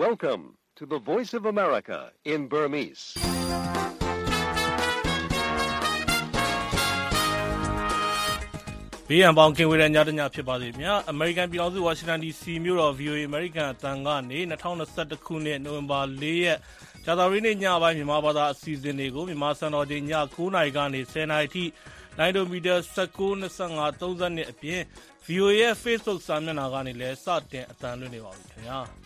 Welcome to the Voice of America in Burmese. ။ဘေးရန်ပေါင်းကင်ဝေးတဲ့ညတညဖြစ်ပါစေခင်ဗျာ။ American ပြည်ထောင်စု Washington DC မြို့တော် VOA American အသံကနေ2021ခုနှစ်နိုဝင်ဘာ4ရက်ကြာသပတေးနေ့ညပိုင်းမြန်မာဘာသာအစီအစဉ်တွေကိုမြန်မာစံတော်ချိန်ည9:00နာရီကနေ10:00နာရီထိ9မီတာ19 25 32အပြင် VOA ရဲ့ Facebook စာမျက်နှာကနေလည်းစတင်အသံလွှင့်နေပါပြီခင်ဗျာ။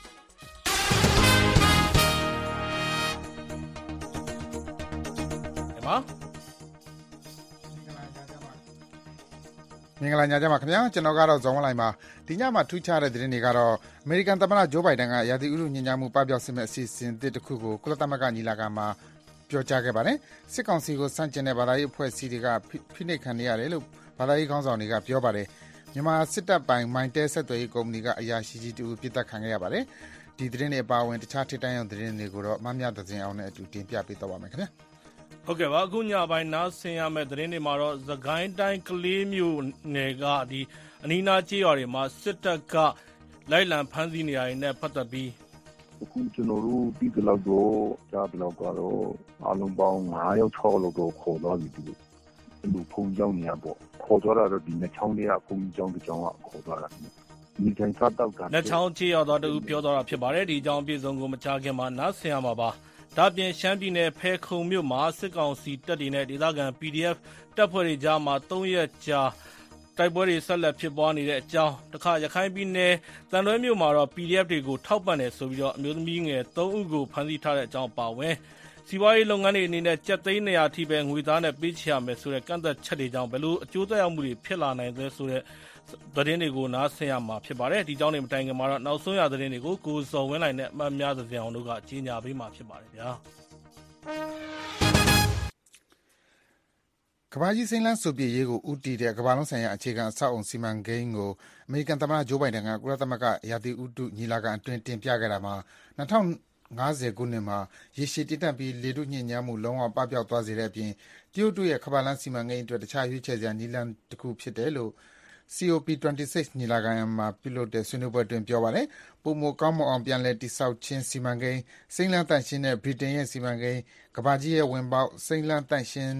မင်္ဂလာညချမ်းပါခင်ဗျာကျွန်တော်ကတော့ဇော်ဝင်းလိုင်ပါဒီညမှာထူးခြားတဲ့သတင်းတွေကတော့အမေရိကန်သမ္မတဂျိုးဘိုင်ဒန်ကရာသီဥတုညဉ့်ညမ်းမှုပပျောက်စေမယ့်အစီအစဉ်တစ်ခုကိုကုလသမဂ္ဂညီလာခံမှာပြောကြားခဲ့ပါတယ်စစ်ကောင်စီကိုစန့်ကျင်တဲ့ဘာသာရေးအဖွဲ့အစည်းတွေကဖိနှိပ်ခံနေရတယ်လို့ဘာသာရေးခေါင်းဆောင်တွေကပြောပါတယ်မြန်မာစစ်တပ်ပိုင်မိုင်းတဲဆက်သွယ်ရေးကုမ္ပဏီကအရာရှိကြီးတူပြစ်ဒဏ်ခံခဲ့ရပါတယ်ဒီသတင်းတွေအပါအဝင်တခြားထိပ်တန်းရုံသတင်းတွေကိုတော့မမြသဇင်အောင်နဲ့အတူတင်ပြပေးတော့ပါမယ်ခင်ဗျာဟုတ်ကဲ့ပါအခုညပိုင်းနားဆင်ရမယ့်သတင်းတွေမှာတော့သခိုင်းတိုင်းကလေးမျိုးနယ်ကဒီအနီးနားကျေးရွာတွေမှာစစ်တပ်ကလိုက်လံဖမ်းဆီးနေရတဲ့ပတ်သက်ပြီးအခုကျွန်တော်တို့ပြီးကြတော့ကြားကြတော့အလုံးပေါင်း9ရောက်6လောက်တော့ခေါ်သွားပြီသူလူဖုန်ကြောင်းနေရပေါ့ခေါ်သွားတာတော့ဒီနှစ်ချောင်းတွေကဖုန်ကြောင်းတစ်ချောင်းကခေါ်သွားတာဒီတိုင်းစားတော့တာနှစ်ချောင်းကျေးရွာသားတူပြောသွားတာဖြစ်ပါတယ်ဒီအကြောင်းအပြည့်စုံကိုမချခင်မှာနားဆင်ရမှာပါဒါပြင်ရှမ်းပြည်နယ်ဖဲခုံမြို့မှာစစ်ကောင်စီတပ်တွေနဲ့ဒေသခံ PDF တပ်ဖွဲ့တွေကြားမှာ3ရက်ကြာတိုက်ပွဲတွေဆက်လက်ဖြစ်ပွားနေတဲ့အကြောင်းတခါရခိုင်ပြည်နယ်တန်လွဲမြို့မှာတော့ PDF တွေကိုထောက်ပံ့တယ်ဆိုပြီးတော့အမျိုးသမီးငယ်3ဦးကိုဖမ်းဆီးထားတဲ့အကြောင်းပါဝင်စီးပွားရေးလုပ်ငန်းတွေအနေနဲ့ကျပ်သိန်း200ထိပဲငွေသားနဲ့ပေးချရမယ်ဆိုတဲ့ကန့်သက်ချက်တွေကြောင့်ဘယ်လိုအကျိုးသက်ရောက်မှုတွေဖြစ်လာနိုင်သလဲဆိုတဲ့သတင်းတွေကိုနားဆင်ရမှာဖြစ်ပါတယ်ဒီကြောင့်နေမတိုင်ခင်မှာတော့နောက်ဆုံးရသတင်းတွေကိုကိုစော်ဝင်းလိုက်နဲ့အမှတ်များသစင်အောင်တို့ကကြီးညာပေးမှာဖြစ်ပါတယ်ဗျာကမ္ဘာကြီးစိမ်းလန်းဆိုပြည့်ရေးကိုဥတီတဲ့ကမ္ဘာလုံးဆိုင်ရာအခြေခံအဆောက်အုံစီမံကိန်းကိုအမေရိကန်သမ္မတဂျိုးဘိုင်ဒန်ကကုလသမဂ္ဂရာသီဥတုညီလာခံအတွင်းတင်ပြခဲ့တာမှာ2050ခုနှစ်မှာရေရှည်တည်တံ့ပြီးလေထုညစ်ညမ်းမှုလုံးဝပပျောက်သွားစေတဲ့အပြင်တရုတ်တို့ရဲ့ကမ္ဘာလမ်းစီမံကိန်းအတွက်တခြားရွေးချယ်စရာနည်းလမ်းတစ်ခုဖြစ်တယ်လို့COP26 ညီလာခံမှာပြုလုပ်တဲ့ဆွေးနွေးပွဲအတွင်းပြောပါတယ်။ပုံမကောင်းမွန်အောင်ပြန်လည်တည်ဆောက်ခြင်းစီမံကိန်းစိမ်းလန်းတန့်ရှင်းတဲ့ဗြိတိန်ရဲ့စီမံကိန်းကမ္ဘာကြီးရဲ့ဝင်ပေါက်စိမ်းလန်းတန့်ရှင်း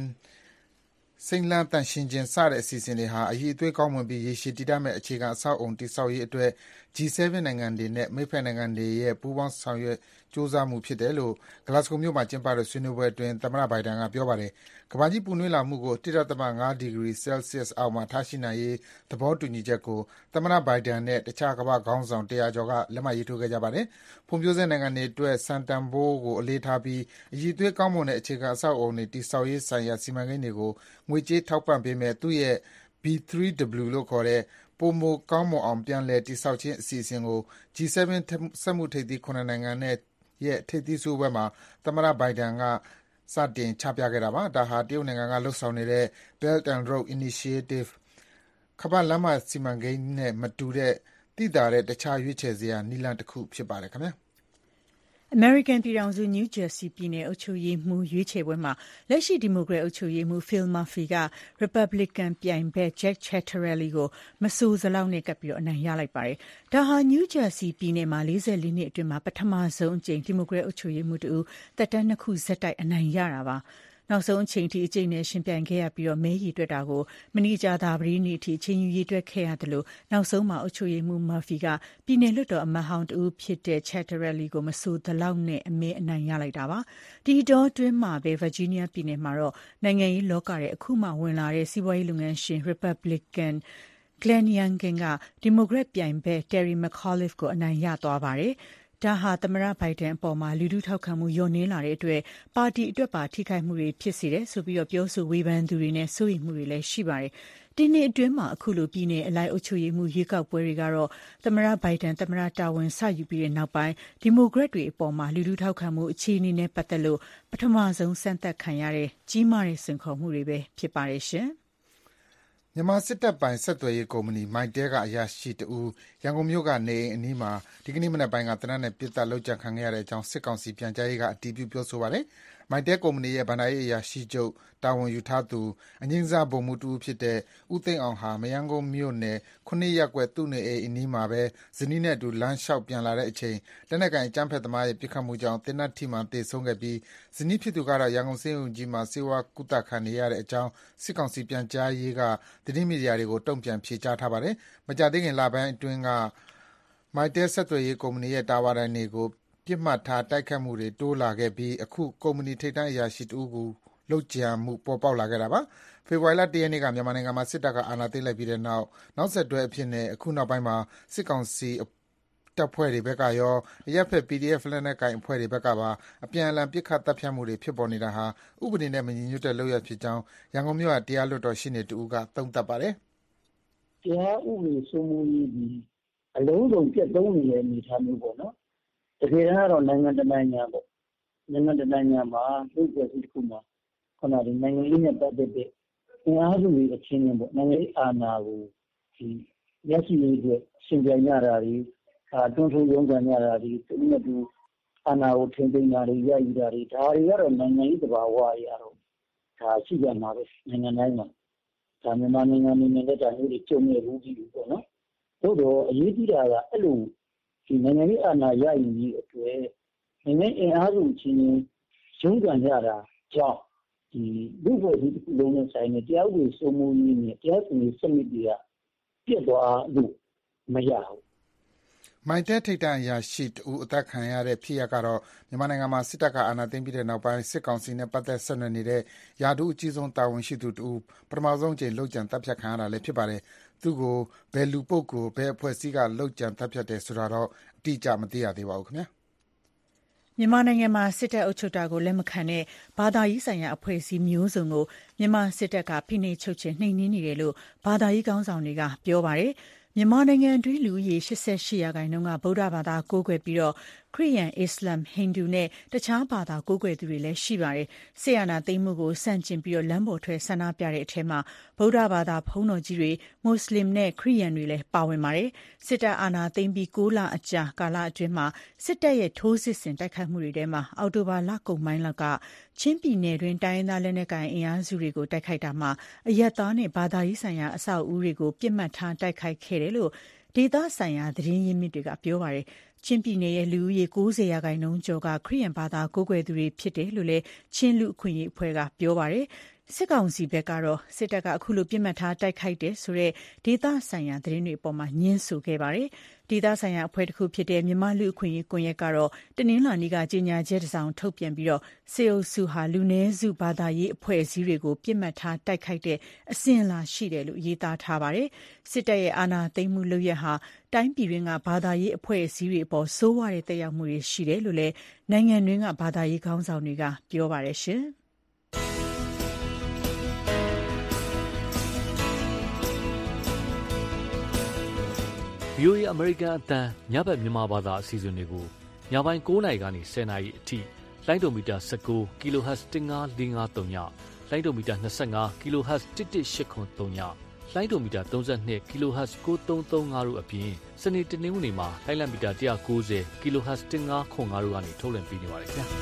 ခြင်းစတဲ့အစီအစဉ်တွေဟာအရေးအသွေးကောင်းမွန်ပြီးရေရှည်တည်တံ့မဲ့အခြေခံအဆောက်အုံတည်ဆောက်ရေးအတွက် G7 နိုင်ငံတွေနဲ့မိတ်ဖက်နိုင်ငံတွေရဲ့ပူးပေါင်းဆောင်ရွက်ကြိုးစားမှုဖြစ်တယ်လို့ Glasgow မြို့မှာကျင်းပတဲ့ဆွေးနွေးပွဲအတွင်းသမ္မတဘိုင်ဒန်ကပြောပါတယ်။ကမ္ဘာကြီးပူနွေးလာမှုကို 1.5 ဒီဂရီဆဲလ်ဆီးယပ်အောက်မှာထားရှိနိုင်ရေးသဘောတူညီချက်ကိုသမ္မတဘိုင်ဒန်နဲ့တခြားကမ္ဘာ့ခေါင်းဆောင်100ကျော်ကလက်မှတ်ရေးထိုးခဲ့ကြပါတယ်။ဖွံ့ဖြိုးဆဲနိုင်ငံတွေအတွက်စံတန်ဖိုးကိုအလေးထားပြီးအရေးအသွေးကောင်းမွန်တဲ့အခြေခံအဆောက်အအုံတွေတည်ဆောက်ရေးဆိုင်ရာစီမံကိန်းတွေကိုငွေကြေးထောက်ပံ့ပေးမယ့်သူ့ရဲ့ B3W လို့ခေါ်တဲ့ပိုမိုကောင်းမွန်အောင်ပြန်လည်တည်ဆောက်ခြင်းအစီအစဉ်ကို G7 စက်မှုထိပ်သီး9နိုင်ငံနဲ့ရဲ့ထိပ်သီးဆွေးနွေးပွဲမှာသမ္မတဘိုင်ဒန်ကစတင်ချပြခဲ့တာပါဒါဟာတရုတ်နိုင်ငံကလှုပ်ဆောင်နေတဲ့ Belt and Road Initiative ကမ္ဘာလမ်းမစီမံကိန်းနဲ့မတူတဲ့သိသာတဲ့တခြားရွေးချယ်စရာနည်းလမ်းတစ်ခုဖြစ်ပါတယ်ခင်ဗျာအမေရိကန်ပြည်ထောင်စုနယူးဂျာစီပြည်နယ်အုပ်ချုပ်ရေးမှူးရွေးချယ်ပွဲမှာလက်ရှိဒီမိုကရက်အုပ်ချုပ်ရေးမှူး Phil Murphy က Republican ပြိုင်ဘက် Jack Ciattarelli ကိုမဆိုစလောက်နဲ့ကပ်ပြီးအနိုင်ရလိုက်ပါတယ်။ဒါဟာနယူးဂျာစီပြည်နယ်မှာ44နှစ်အတွင်းမှာပထမဆုံးအကြိမ်ဒီမိုကရက်အုပ်ချုပ်ရေးမှူးတူသက်တမ်း2ခုဆက်တိုက်အနိုင်ရတာပါ။နောက်ဆုံးအချိန်ထိအကျိတ်နဲ့ရှင်ပြိုင်ခဲ့ရပြီးမဲရီတွက်တာကိုမနီကြာသာပတိနေ့အထိအချိန်ယူရေးတွက်ခဲ့ရတယ်လို့နောက်ဆုံးမှာအုပ်ချုပ်ရေးမှူး Murphy ကပြည်နယ်လွှတ်တော်အမတ်ဟောင်းတူဖြစ်တဲ့ Ciattarelli ကိုမဆိုသလောက်နဲ့အနိုင်ရလိုက်တာပါဒီတော့တွင်းမှာပဲ Virginia ပြည်နယ်မှာတော့နိုင်ငံရေးလောကရဲ့အခုမှဝင်လာတဲ့စီးပွားရေးလုပ်ငန်းရှင် Republican Glenn Youngkin ကဒီမိုကရက်ပြိုင်ဘက် Terry McAuliffe ကိုအနိုင်ရသွားပါတယ်ဒါဟာသမ္မတဘိုင်ဒန်အပေါ်မှာလူထုထောက်ခံမှုလျော့နည်းလာတဲ့အတွက်ပါတီအတွက်ပါထိခိုက်မှုတွေဖြစ်စေတယ်ဆိုပြီးပြောဆိုဝေဖန်သူတွေနဲ့စိုးရိမ်မှုတွေလည်းရှိပါတယ်။ဒီနှစ်အတွင်းမှာအခုလိုပြည်နယ်အလိုက်အုပ်ချုပ်ရေးမှုရွေးကောက်ပွဲတွေကတော့သမ္မတဘိုင်ဒန်သမ္မတတာဝန်စယူပြီးတဲ့နောက်ပိုင်းဒီမိုကရက်တွေအပေါ်မှာလူထုထောက်ခံမှုအခြေအနေနဲ့ပတ်သက်လို့ပထမဆုံးစမ်းသပ်ခံရတဲ့ကြီးမားတဲ့စိန်ခေါ်မှုတွေပဲဖြစ်ပါတယ်ရှင်။မြန်မာစစ်တပ်ပိုင်ဆက်သွယ်ရေးကုမ္ပဏီမိုက်တဲကအရာရှိတဦးရန်ကုန်မြို့ကနေအိမ်အနီးမှာဒီကနေ့မနက်ပိုင်းကသေနတ်နဲ့ပစ်သတ်လုပ်ကြံခံခဲ့ရတဲ့အကြောင်းစစ်ကောင်စီပြန်ကြားရေးကအတည်ပြုပြောဆိုပါတယ်။ Mytel ကုမ္ပဏီရဲ့ဘဏ္ဍာရေးအရာရှိချုပ်တာဝန်ယူထားသူအငြိမ်းစားဗိုလ်မှူးတဦးဖြစ်တဲ့ဦးသိန်းအောင်ဟာမရမ်းကုန်းမြို့နယ်7 ရပ်ကွက်သူ့နေအိမ်အနီးမှာပဲဇနီးနဲ့အတူလမ်းလျှောက်ပြန်လာတဲ့အချိန်လက်နက်ကိုင်အကြမ်းဖက်သမားရဲ့ပစ်ခတ်မှုကြောင့်သေနတ်ထိမှန်သေဆုံးခဲ့ပြီးဇနီးဖြစ်သူကတော့ရန်ကုန်ဆေးရုံကြီးမှာဆေးဝါးကုသခံနေရတဲ့အကြောင်းစစ်ကောင်စီပြန်ကြားရေးကသတင်းမီဒီယာတွေကိုတုံ့ပြန်ဖြေကြားထားပါတယ်။မကြာသေးခင်လပိုင်းအတွင်းကMytel ဆက်သွယ်ရေးကုမ္ပဏီရဲ့တာဝါတိုင်တွေကိုပစ်မှတ်ထားတိုက်ခိုက်မှုတွေတိုးလာခဲ့ပြီးအခုကုမ္ပဏီထိပ်တန်းအရာရှိတဦးကိုလုပ်ကြံမှုပေါ်ပေါက်လာခဲ့တာပါ။ဖေဖော်ဝါရီလ1ရက်နေ့ကမြန်မာနိုင်ငံမှာစစ်တပ်ကအာဏာသိမ်းလိုက်ပြီးတဲ့နောက်ဆက်တွဲအဖြစ်နဲ့အခုနောက်ပိုင်းမှာစစ်ကောင်စီတပ်ဖွဲ့တွေဘက်ကရောအရပ်ဖက် PDF လက်နက်ကိုင်အဖွဲ့တွေဘက်ကပါအပြန်အလှန်ပစ်ခတ်တပ်ဖြတ်မှုတွေဖြစ်ပေါ်နေတာဟာဥပဒေနဲ့မညီညွတ်တဲ့လုပ်ရပ်ဖြစ်ကြောင်းရန်ကုန်မြို့ကတရားလွှတ်တော်ရှေ့နေတဦးကသုံးသပ်ပါတယ်။တရားဥပဒေစိုးမိုးရေးဒီအလုံးစုံပြတ်သုံးနေတဲ့အနေအထားမျိုးပေါ့နော်။တကယ်တော့နိုင်ငံတနိုင်ငံပေါ့။နိုင်ငံတနိုင်ငံမှာလူ့ဖွဲ့စည်းတစ်ခုမှာခုနကနိုင်ငံရေးနဲ့ပတ်သက်တဲ့အင်အားစုတွေအချင်းချင်းပေါ့နိုင်ငံရေးအာဏာကိုဒီရရှိရေးအတွက်ရှင်ပြိုင်ကြတာတွေတွန်းထိုးရုန်းကန်ကြတာတွေသူနဲ့သူအာဏာကိုထိန်းသိမ်းတာတွေရယူတာတွေဒါတွေကတော့နိုင်ငံရေးသဘာဝအရတော့ဒါရှိကြမှာပဲနိုင်ငံတိုင်းမှာဒါမြန်မာနိုင်ငံနေနဲ့ဒါမျိုးတွေကြုံနေဘူးကြည့်ဘူးပေါ့နော်သို့တော့အရေးကြီးတာကအဲ့လိုဒီနိုင်ငံရေးအာဏာရယူရေးအတွက်နိုင်ငံအင်အားစုချင်းရုန်းကန်ကြတာကြောင့်ဒီလူ့ဖွဲ့စည်းတစ်ခုလုံးနဲ့ဆိုင်တဲ့တရားဥပဒေစိုးမိုးရေးနဲ့တရားစီရင်စနစ်တွေကပြတ်သွားလို့မရဘူး Mytel ထိပ်တန်းအရာရှိတဦးအသက်ခံရတဲ့ဖြစ်ရပ်ကတော့မြန်မာနိုင်ငံမှာစစ်တပ်ကအာဏာသိမ်းပြီးတဲ့နောက်ပိုင်းစစ်ကောင်စီနဲ့ပတ်သက်ဆက်နွယ်နေတဲ့ယာဒူးအကြီးဆုံးတာဝန်ရှိသူတဦးပထမဆုံးအကြိမ်လုပ်ကြံတပ်ဖြတ်ခံရတာလည်းဖြစ်ပါတယ်။သူ့ကိုဘယ်လူပုဂ္ဂိုလ်ဘယ်အဖွဲ့အစည်းကလုပ်ကြံတပ်ဖြတ်တယ်ဆိုတာတော့အတိအကျမသိရသေးပါဘူးခင်ဗျာ။မြန်မာနိုင်ငံမှာစစ်တပ်အုပ်ချုပ်တာကိုလက်မခံတဲ့ဘာသာရေးဆိုင်ရာအဖွဲ့အစည်းမျိုးစုံကိုမြန်မာစစ်တပ်ကဖိနှိပ်ချုပ်ချယ်နှိမ်နင်းနေတယ်လို့ဘာသာရေးခေါင်းဆောင်တွေကပြောပါတယ်။မြန်မာနိုင်ငံအတွင်းလူဦးရေ88%ကဗုဒ္ဓဘာသာကိုးကွယ်ပြီးခရစ်ယာန်၊အစ္စလာမ်၊ဟိန္ဒူနဲ့တခြားဘာသာကိုးကွယ်သူတွေလည်းရှိပါတယ်။စစ်အာဏာသိမ်းမှုကိုဆန့်ကျင်ပြီးလမ်းပေါ်ထွက်ဆန္ဒပြတဲ့အထဲမှာဗုဒ္ဓဘာသာဘုန်းတော်ကြီးတွေ၊မွတ်စလင်နဲ့ခရစ်ယာန်တွေလည်းပါဝင်ပါတယ်။စစ်တပ်အာဏာသိမ်းပြီး9 လအကြာကာလအတွင်းမှာစစ်တပ်ရဲ့ထိုးစစ်ဆင်တိုက်ခိုက်မှုတွေထဲမှာအောက်တိုဘာလကုန်ပိုင်းလောက်ကချင်းပြည်နယ်တွင်းတိုင်းရင်းသားလက်နက်ကိုင်အင်အားစုတွေကိုတိုက်ခိုက်တာမှာအရပ်သားနဲ့ဘာသာရေးဆိုင်ရာအဆောက်အဦတွေကိုပစ်မှတ်ထားတိုက်ခိုက်ခဲ့တယ်လို့ဒေသဆိုင်ရာသတင်းရင်းမြစ်တွေကပြောပါတယ်။ချင်းပြည်နယ်ရဲ့လူဦးရေ90%ကျော်ကခရစ်ယာန်ဘာသာကိုးကွယ်သူတွေဖြစ်တယ်လို့လည်းချင်းလူ့အခွင့်အရေးအဖွဲ့ကပြောပါတယ်။စစ်ကောင်စီဘက်ကတော့စစ်တပ်ကအခုလိုပြစ်မှတ်ထားတိုက်ခိုက်တယ်ဆိုတဲ့ဒေသဆိုင်ရာသတင်းတွေအပေါ်ညှင်းဆိုခဲ့ပါတယ်။ဒေသဆိုင်ရာအဖွဲ့တစ်ခုဖြစ်တဲ့မြန်မာလူ့အခွင့်အရေးကွန်ရက်ကတော့တနင်္လာနေ့ကကြေညာချက်တစ်စောင်ထုတ်ပြန်ပြီးစစ်အုပ်စုဟာလူနည်းစုဘာသာရေးအဖွဲ့အစည်းတွေကိုပြစ်မှတ်ထားတိုက်ခိုက်တဲ့အစဉ်အလာရှိတယ်လို့ရေးသားထားပါတယ်။စစ်တပ်ရဲ့အာဏာသိမ်းမှုလုပ်ရပ်ဟာတိုင်းပြည်တွင်းကဘာသာရေးအဖွဲ့အစည်းတွေအပေါ်ဆိုးဝါးတဲ့သက်ရောက်မှုတွေရှိတယ်လို့လည်းနိုင်ငံတွင်းကဘာသာရေးခေါင်းဆောင်တွေကပြောပါတယ်ရှင်။ VOA အမေရိကန်အသံညဘက်မြန်မာဘာသာအစီအစဉ်တွေကိုညပိုင်း9:00 နာရီကနေ10:00 နာရီအထိလိုင်းဒိုမီတာ19 kHz 15553ညလိုင်းဒိုမီတာ25 kHz 11883ညလိုင်းဒိုမီတာ32 kHz 9335တို့အပြင်စနေတနင်္ဂနွေမှာလိုင်းလံမီတာ190 kHz 1505တို့ကနေထုတ်လွှင့်ပေးနေပါတယ်ခင်ဗျာ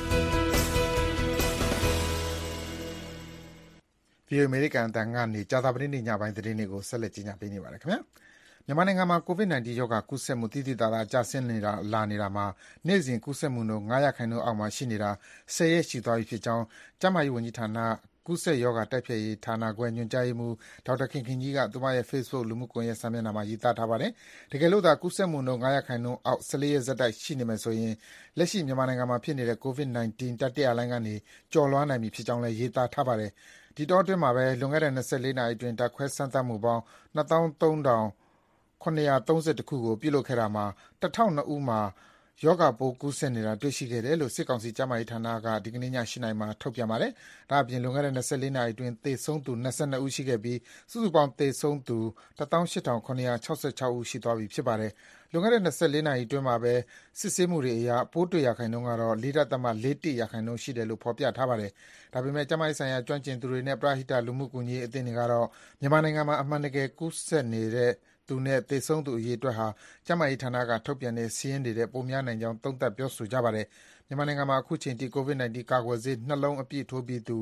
။ VOA အမေရိကန်အသံကနေကြာသပတေးနေ့ညပိုင်းသတင်းတွေကိုဆက်လက်ကြီးညာပေးနေပါတယ်ခင်ဗျာ။မြန်မာနိုင်ငံမှာ COVID-19 ရောဂါကူးစက်မှုသိသိသာသာကျဆင်းနေတာမှာနေ့စဉ်ကူးစက်မှုနှုန်း9%အောက်မှာရှိနေတာ10 ရက်ရှိသွားပြီဖြစ်ကြောင်းကျန်းမာရေးဝန်ကြီးဌာနကူးစက်ရောဂါတိုက်ဖျက်ရေးဌာနခွဲညွှန်ကြားရေးမှူးဒေါက်တာခင်ခင်ကြီးကသူမရဲ့ Facebook လူမှုကွန်ရက်စာမျက်နှာမှာရေးသားထားပါတယ်။တကယ်လို့သာကူးစက်မှုနှုန်း9%အောက်14ရက်ဆက်တိုက်ရှိနေမယ်ဆိုရင်လက်ရှိမြန်မာနိုင်ငံမှာဖြစ်နေတဲ့ COVID-19 တတိယလှိုင်းကနေကျော်လွှားနိုင်ပြီဖြစ်ကြောင်းလည်းရေးသားထားပါတယ်။ဒီတောအတွင်းမှာပဲလွန်ခဲ့တဲ့24နာရီအတွင်းဓာတ်ခွဲစမ်းသပ်မှုပေါင်း23931ခုကိုပြုလုပ်ခဲ့တာမှာ1002ဦးမှာရောဂါပိုးကူးစက်နေတာတွေ့ရှိခဲ့တယ်လို့စစ်ကောင်စီကျန်းမာရေးဌာနကဒီကနေ့ည8:00 နာရီမှာထုတ်ပြန်ပါတယ်။ဒါ့အပြင်လွန်ခဲ့တဲ့24နာရီအတွင်းသေဆုံးသူ22ဦးရှိခဲ့ပြီးစုစုပေါင်းသေဆုံးသူ18766ဦးရှိသွားပြီဖြစ်ပါတယ်။လွန်ခဲ့တဲ့24နာရီအတွင်းမှာပဲစစ်ဆေးမှုတွေအရပိုးတွေ့ရာခိုင်နှုန်းကတော့4.41%ရှိတယ်လို့ဖော်ပြထားပါတယ်။ဒါပေမဲ့ကျန်းမာရေးဆိုင်ရာကျွမ်းကျင်သူတွေနဲ့ပရဟိတလူမှုကူညီရေးအသင်းတွေကတော့မြန်မာနိုင်ငံမှာအမှန်တကယ်ကူးစက်နေတဲ့သူနဲ့သေဆုံးသူအရေအတွက်ဟာကျန်းမာရေးဌာနကထုတ်ပြန်တဲ့စာရင်းတွေနဲ့ပိုများနိုင်ကြောင်းသုံးသပ်ပြောဆိုကြပါတယ်။မြန်မာနိုင်ငံမှာအခုချိန်ထိ COVID-19 ကာကွယ်ဆေး2 လုံးအပြည့်ထိုးပြီးသူ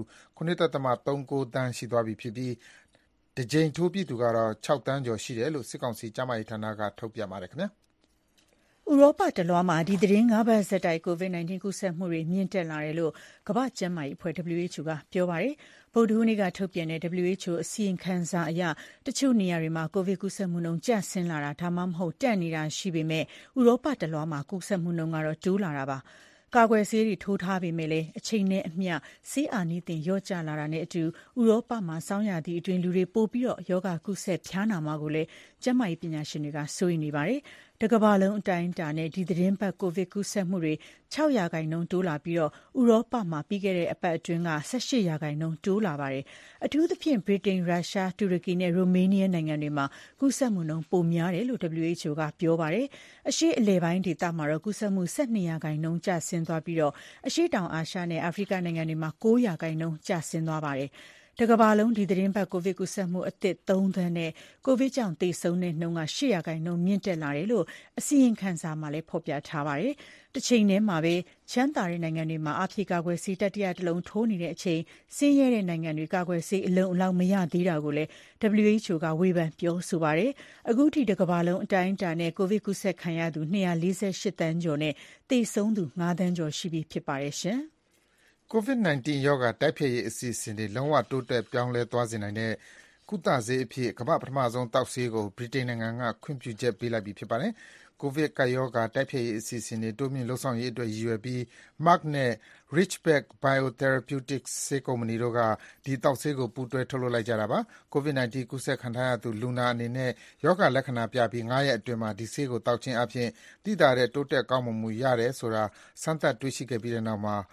9.39 သန်းရှိသွားပြီဖြစ်ပြီးတစ်ကြိမ်ထိုးပြီးသူကတော့6 သန်းကျော်ရှိတယ်လို့စစ်ကောင်စီကျန်းမာရေးဌာနကထုတ်ပြန်ပါတယ်ခင်ဗျာ။ဥရောပတလွှားမှာဒီသတင်း၅ပတ်ဆက်တိုက် COVID-19 ကူးစက်မှုတွေမြင့်တက်လာတယ်လို့ကမ္ဘာ့ကျန်းမာရေးအဖွဲ့ WHO ကပြောပါတယ်။ဗုဒ္ဓဟူးနေ့ကထုတ်ပြန်တဲ့ WHO အစီရင်ခံစာအရတချို့နေရာတွေမှာကိုဗစ်ကူးစက်မှုနှုန်းကျဆင်းလာတာဒါမှမဟုတ်တက်နေတာရှိပေမဲ့ဥရောပတလွှားမှာကူးစက်မှုနှုန်းကတော့တိုးလာတာပါ။ကာကွယ်ဆေးတွေထိုးထားပေမဲ့လည်းအချိန်နဲ့အမျှဆေးအာနိသင်လျော့ကျလာတာနဲ့အတူဥရောပမှာဆောင်းရာသီအတွင်းလူတွေပိုပြီးရောဂါကူးစက်ဖျားနာမှာကိုလည်းကျန်းမာရေးပညာရှင်တွေကစိုးရိမ်နေပါတယ်။တကမ္ဘာလုံးအတိုင်းအတာနဲ့ဒီသတင်းပတ်ကိုဗစ်ကူးစက်မှုတွေ6% တိုးလာပြီးဥရောပမှာပြီးခဲ့တဲ့အပတ်အတွင်းက18% တိုးလာပါတယ်။အထူးသဖြင့်ဗြိတိန်၊ရုရှား၊တူရကီနဲ့ရိုမေးနီးယားနိုင်ငံတွေမှာကူးစက်မှုနှုန်းပိုများတယ်လို့ WHO ကပြောပါတယ်။အရှေ့အလယ်ပိုင်းဒေသမှာတော့ကူးစက်မှု12% ကျဆင်းသွားပြီးအရှေ့တောင်အာရှနဲ့အာဖရိကနိုင်ငံတွေမှာ9% ကျဆင်းသွားပါတယ်။တကမ္ဘာလုံးဒီသတင်းပတ်ကိုဗစ်ကူးစက်မှုအသစ်3 သန်းနဲ့ကိုဗစ်ကြောင့်သေဆုံးတဲ့နှုန်းက8% မြင့်တက်လာတယ်လို့အစီရင်ခံစာမှာလည်းဖော်ပြထားပါတယ်။တစ်ချိန်တည်းမှာပဲချမ်းသာတဲ့နိုင်ငံတွေမှာအပြည့်ကာကွယ်ဆေးတတိယတစ်လုံးထိုးနေတဲ့အချိန်ဆင်းရဲတဲ့နိုင်ငံတွေကာကွယ်ဆေးအလုံးအလောက်မရသေးတာကိုလည်း WHO ကဝေဖန်ပြောဆိုပါတယ်။အခုထိတကမ္ဘာလုံးအတိုင်းအတာနဲ့ကိုဗစ်ကူးစက်ခံရသူ248သန်းကျော်နဲ့သေဆုံးသူ5သန်းကျော်ရှိပြီဖြစ်ပါတယ်ရှင်။ COVID-19 ရောဂါတိုက်ဖျက်ရေးအစီအစဉ်တွေလုံးဝတိုးတက်ပြောင်းလဲသွားစေနိုင်တဲ့ကုသဆေးအဖြစ်ကမ္ဘာ့ပထမဆုံးသောက်ဆေးကိုဗြိတိန်နိုင်ငံကခွင့်ပြုချက်ပေးလိုက်ပြီဖြစ်ပါတယ်။ကိုဗစ်ကပ်ရောဂါတိုက်ဖျက်ရေးအစီအစဉ်တွေတိုးမြှင့်လုပ်ဆောင်ရေးအတွက်ရည်ရွယ်ပြီး Merck နဲ့ Ridgeback Biotherapeutics ဆေးကုမ္ပဏီတို့ကဒီသောက်ဆေးကိုပူးတွဲထုတ်လုပ်လိုက်ကြတာပါ။ COVID-19 ကူးစက်ခံထားရသူလူနာအနေနဲ့ရောဂါလက္ခဏာပြပြီး5 ရက်အတွင်းမှာဒီဆေးကိုသောက်ခြင်းအပြင်သိသာတဲ့တိုးတက်ကောင်းမွန်မှုရတယ်ဆိုတာစမ်းသပ်တွေ့ရှိခဲ့ပြီးတဲ့နောက်မှာ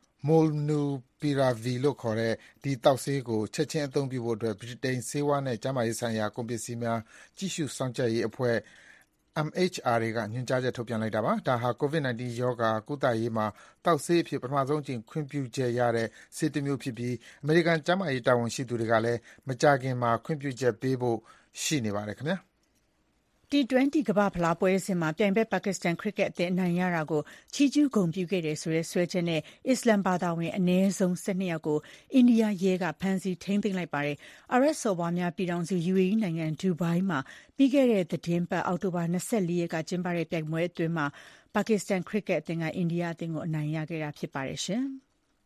Molnupiravir လို့ခေါ်တဲ့ဒီသောက်ဆေးကိုချက်ချင်းအသုံးပြုဖို့ဗြိတိန်ဆေးဝါးနဲ့ကျန်းမာရေးဆိုင်ရာကုန်ပစ္စည်းများကြည့်ရှုစောင့်ကြပ်ရေးအဖွဲ့ MHRA ကညွှန်ကြားချက်ထုတ်ပြန်လိုက်တာပါ။ဒါဟာ COVID-19 ရောဂါကုသရေးမှာသောက်ဆေးအဖြစ်ပထမဆုံးအကြိမ်ခွင့်ပြုချက်ရတဲ့ဆေးတစ်မျိုးဖြစ်ပြီးအမေရိကန်ကျန်းမာရေးတာဝန်ရှိသူတွေကလည်းမကြာခင်မှာခွင့်ပြုချက်ပေးဖို့ရှိနေပါတယ်ခင်ဗျာ။ T20 ကမ္ဘာ့ဖလားပွဲစဉ်မှာပြိုင်ဘက်ပါကစ္စတန်ခရစ်ကက်အသင်းအနိုင်ရတာကိုချီးကျူးဂုဏ်ပြုခဲ့တယ်ဆိုတဲ့စွဲချက်နဲ့အစ္စလာမ်ဘာသာဝင်အနည်းဆုံး12ယောက်ကိုအိန္ဒိယရဲကဖမ်းဆီးထိန်းသိမ်းလိုက်ပါတယ်။အာရပ်စော်ဘွားများပြည်ထောင်စု UAE နိုင်ငံဒူဘိုင်းမှာပြီးခဲ့တဲ့သီတင်းပတ်အောက်တိုဘာ24ရက်ကကျင်းပတဲ့ပြိုင်ပွဲအတွင်းပါကစ္စတန်ခရစ်ကက်အသင်းကအိန္ဒိယအသင်းကိုအနိုင်ရခဲ့တာဖြစ်ပါတယ်ရှင်။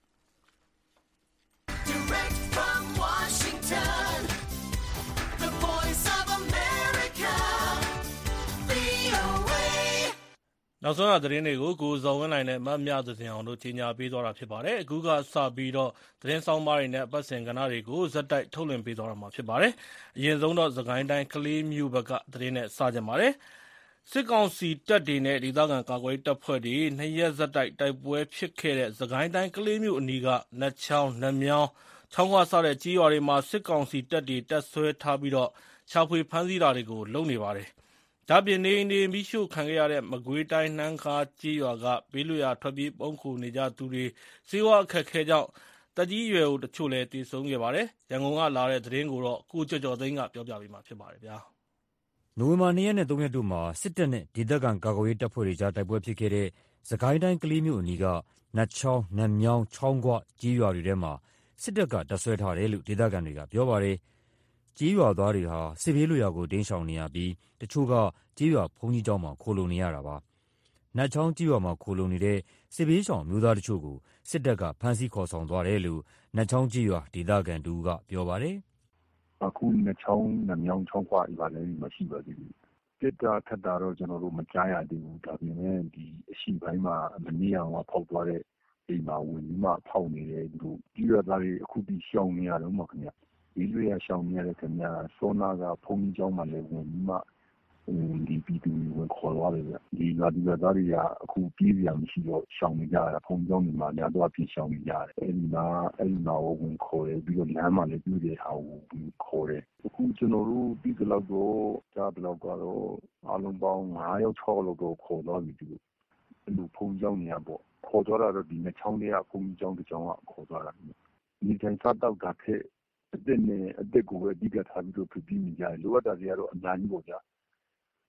Direct from Washington, the voice of America, VOA. နောက်ဆုံးရသတင်းတွေကိုကိုဇော်ဝင်းနိုင်နဲ့မမြသဇင်အောင်တို့ကြီးညာပေးသွားတာဖြစ်ပါတယ်။အခုကစပြီးတော့သတင်းဆောင်ပါးတွေနဲ့ပတ်စင်ကဏ္ဍတွေကိုဇက်တိုက်ထုတ်လွှင့်ပေးသွားတာမှာဖြစ်ပါတယ်။အရင်ဆုံးတော့သခိုင်းတိုင်းကလေးမျိုးဘက်ကသတင်းနဲ့စကြပါတယ်။စစ်ကောင်စီတပ်တွေနဲ့ဒေသခံကာကွယ်တပ်ဖွဲ့တွေ2ရက်ဇက်တိုက်ပွဲဖြစ်ခဲ့တဲ့သခိုင်းတိုင်းကလေးမျိုးအနီးကနတ်ချောင်းနတ်မြောင်းချောင်းခွစတဲ့ကြီးရွာတွေမှာစစ်ကောင်စီတပ်တွေတပ်ဆွဲထားပြီးတော့ရှာဖွေဖမ်းဆီးတာတွေကိုလုပ်နေပါတယ်။ဒါပြင်နေအိမ်တွေမိရှို့ခံခဲ့ရတဲ့မကွေးတိုင်းနှမ်းခါကြီးရွာကဘေးလွတ်ရာထွက်ပြေးပုန်းခိုနေကြသူတွေစေဝါအခက်ခဲကြောင့်တက်ကြီးရွယ်တချို့လည်းတည်ဆုံခဲ့ပါတယ်။ရန်ကုန်ကလာတဲ့သတင်းကိုတော့ကိုကျော်ကျော်သိန်းကပြောပြပေးမှာဖြစ်ပါတယ်ဗျာ။နိုဝင်ဘာ2ရက်နဲ့3ရက်တို့မှာစစ်တပ်နဲ့ဒေသခံကာကွယ်ရေးတပ်ဖွဲ့တွေကြားတိုက်ပွဲဖြစ်ခဲ့တဲ့စကိုင်းတိုင်းကလေးမျိုးအနီးကနတ်ချောင်းနတ်မြောင်းချောင်းခွကြီးရွာတွေထဲမှာစစ်တပ်ကတပ်ဆွဲထားတယ်လို့ဒေသခံတွေကပြောပါတယ်။ကြီးရွာသားတွေဟာစစ်ဘေးလွတ်ရာကိုတင်းရှောင်နေရပြီးတချို့ကကြီးရွာဘုန်းကြီးကျောင်းမှာခိုလုံနေရတာပါ။နတ်ချောင်းကြီးရွာမှာခိုလုံနေတဲ့စစ်ဘေးရှောင်မျိုးသားတချို့ကိုစစ်တပ်ကဖမ်းဆီးခေါ်ဆောင်သွားတယ်လို့နတ်ချောင်းကြီးရွာဒေသခံတူကပြောပါတယ်။အခုနတ်ချောင်းနတ်မြောင်းချောင်းခွရွာလည်းမရှိပါသေးဘူး။တစ်တာထက်တာတော့ကျွန်တော်တို့မကြားရသေးဘူး။ဒါပေမဲ့ဒီအရှိပိုင်းမှာမနေ့ကဖောက်သွားတဲ့အိမ်မှာဝင်ပြီးမှဖောက်နေတယ်သူတို့ကြီးရွာသားတွေအခုဒီရှောင်နေရတော့မှခင်ဗျ။ဒီလိုရရှောင်နေရတဲ့ခင်ဗျာစောနာကဘုန်းကြီးကျောင်းမှာလည်းဝင်ပြီးမှဒီပြည်သူဝင်ခေါ်သွားတယ်ဗျ။ဒီရွာသားတွေကအခုပြေးစရာမရှိတော့ရှောင်နေကြတာဘုန်းကြီးကျောင်းတွေမှာညတော့ပြေးရှောင်နေကြတယ်။အဲဒီမှာဝင်ခေါ်တယ်ပြီးတော့လမ်းမှာလည်းတွေ့တဲ့ဟာကိုခေါ်တယ်။အခုကျွန်တော်တို့ပြီးကြတော့ကြားတော့အားလုံးပေါင်း9ယောက်6ယောက်လောက်တော့ခေါ်သွားပြီသူတို့။အဲ့လိုဘုန်းကြီးကျောင်းတွေကပေါ့ခေါ်သွားတာတော့ဒီနှစ်ချောင်းတွေကဘုန်းကြီးကျောင်းတစ်ကျောင်းကခေါ်သွားတာ။ဒီတိုင်းစားတော့တာခဲ့အစ်ကိုပဲအဓိကထားပြီးတော့ပြပြီးနေကြတယ်လိုအပ်တာတွေကတော့အများကြီးပေါ့ဗျာ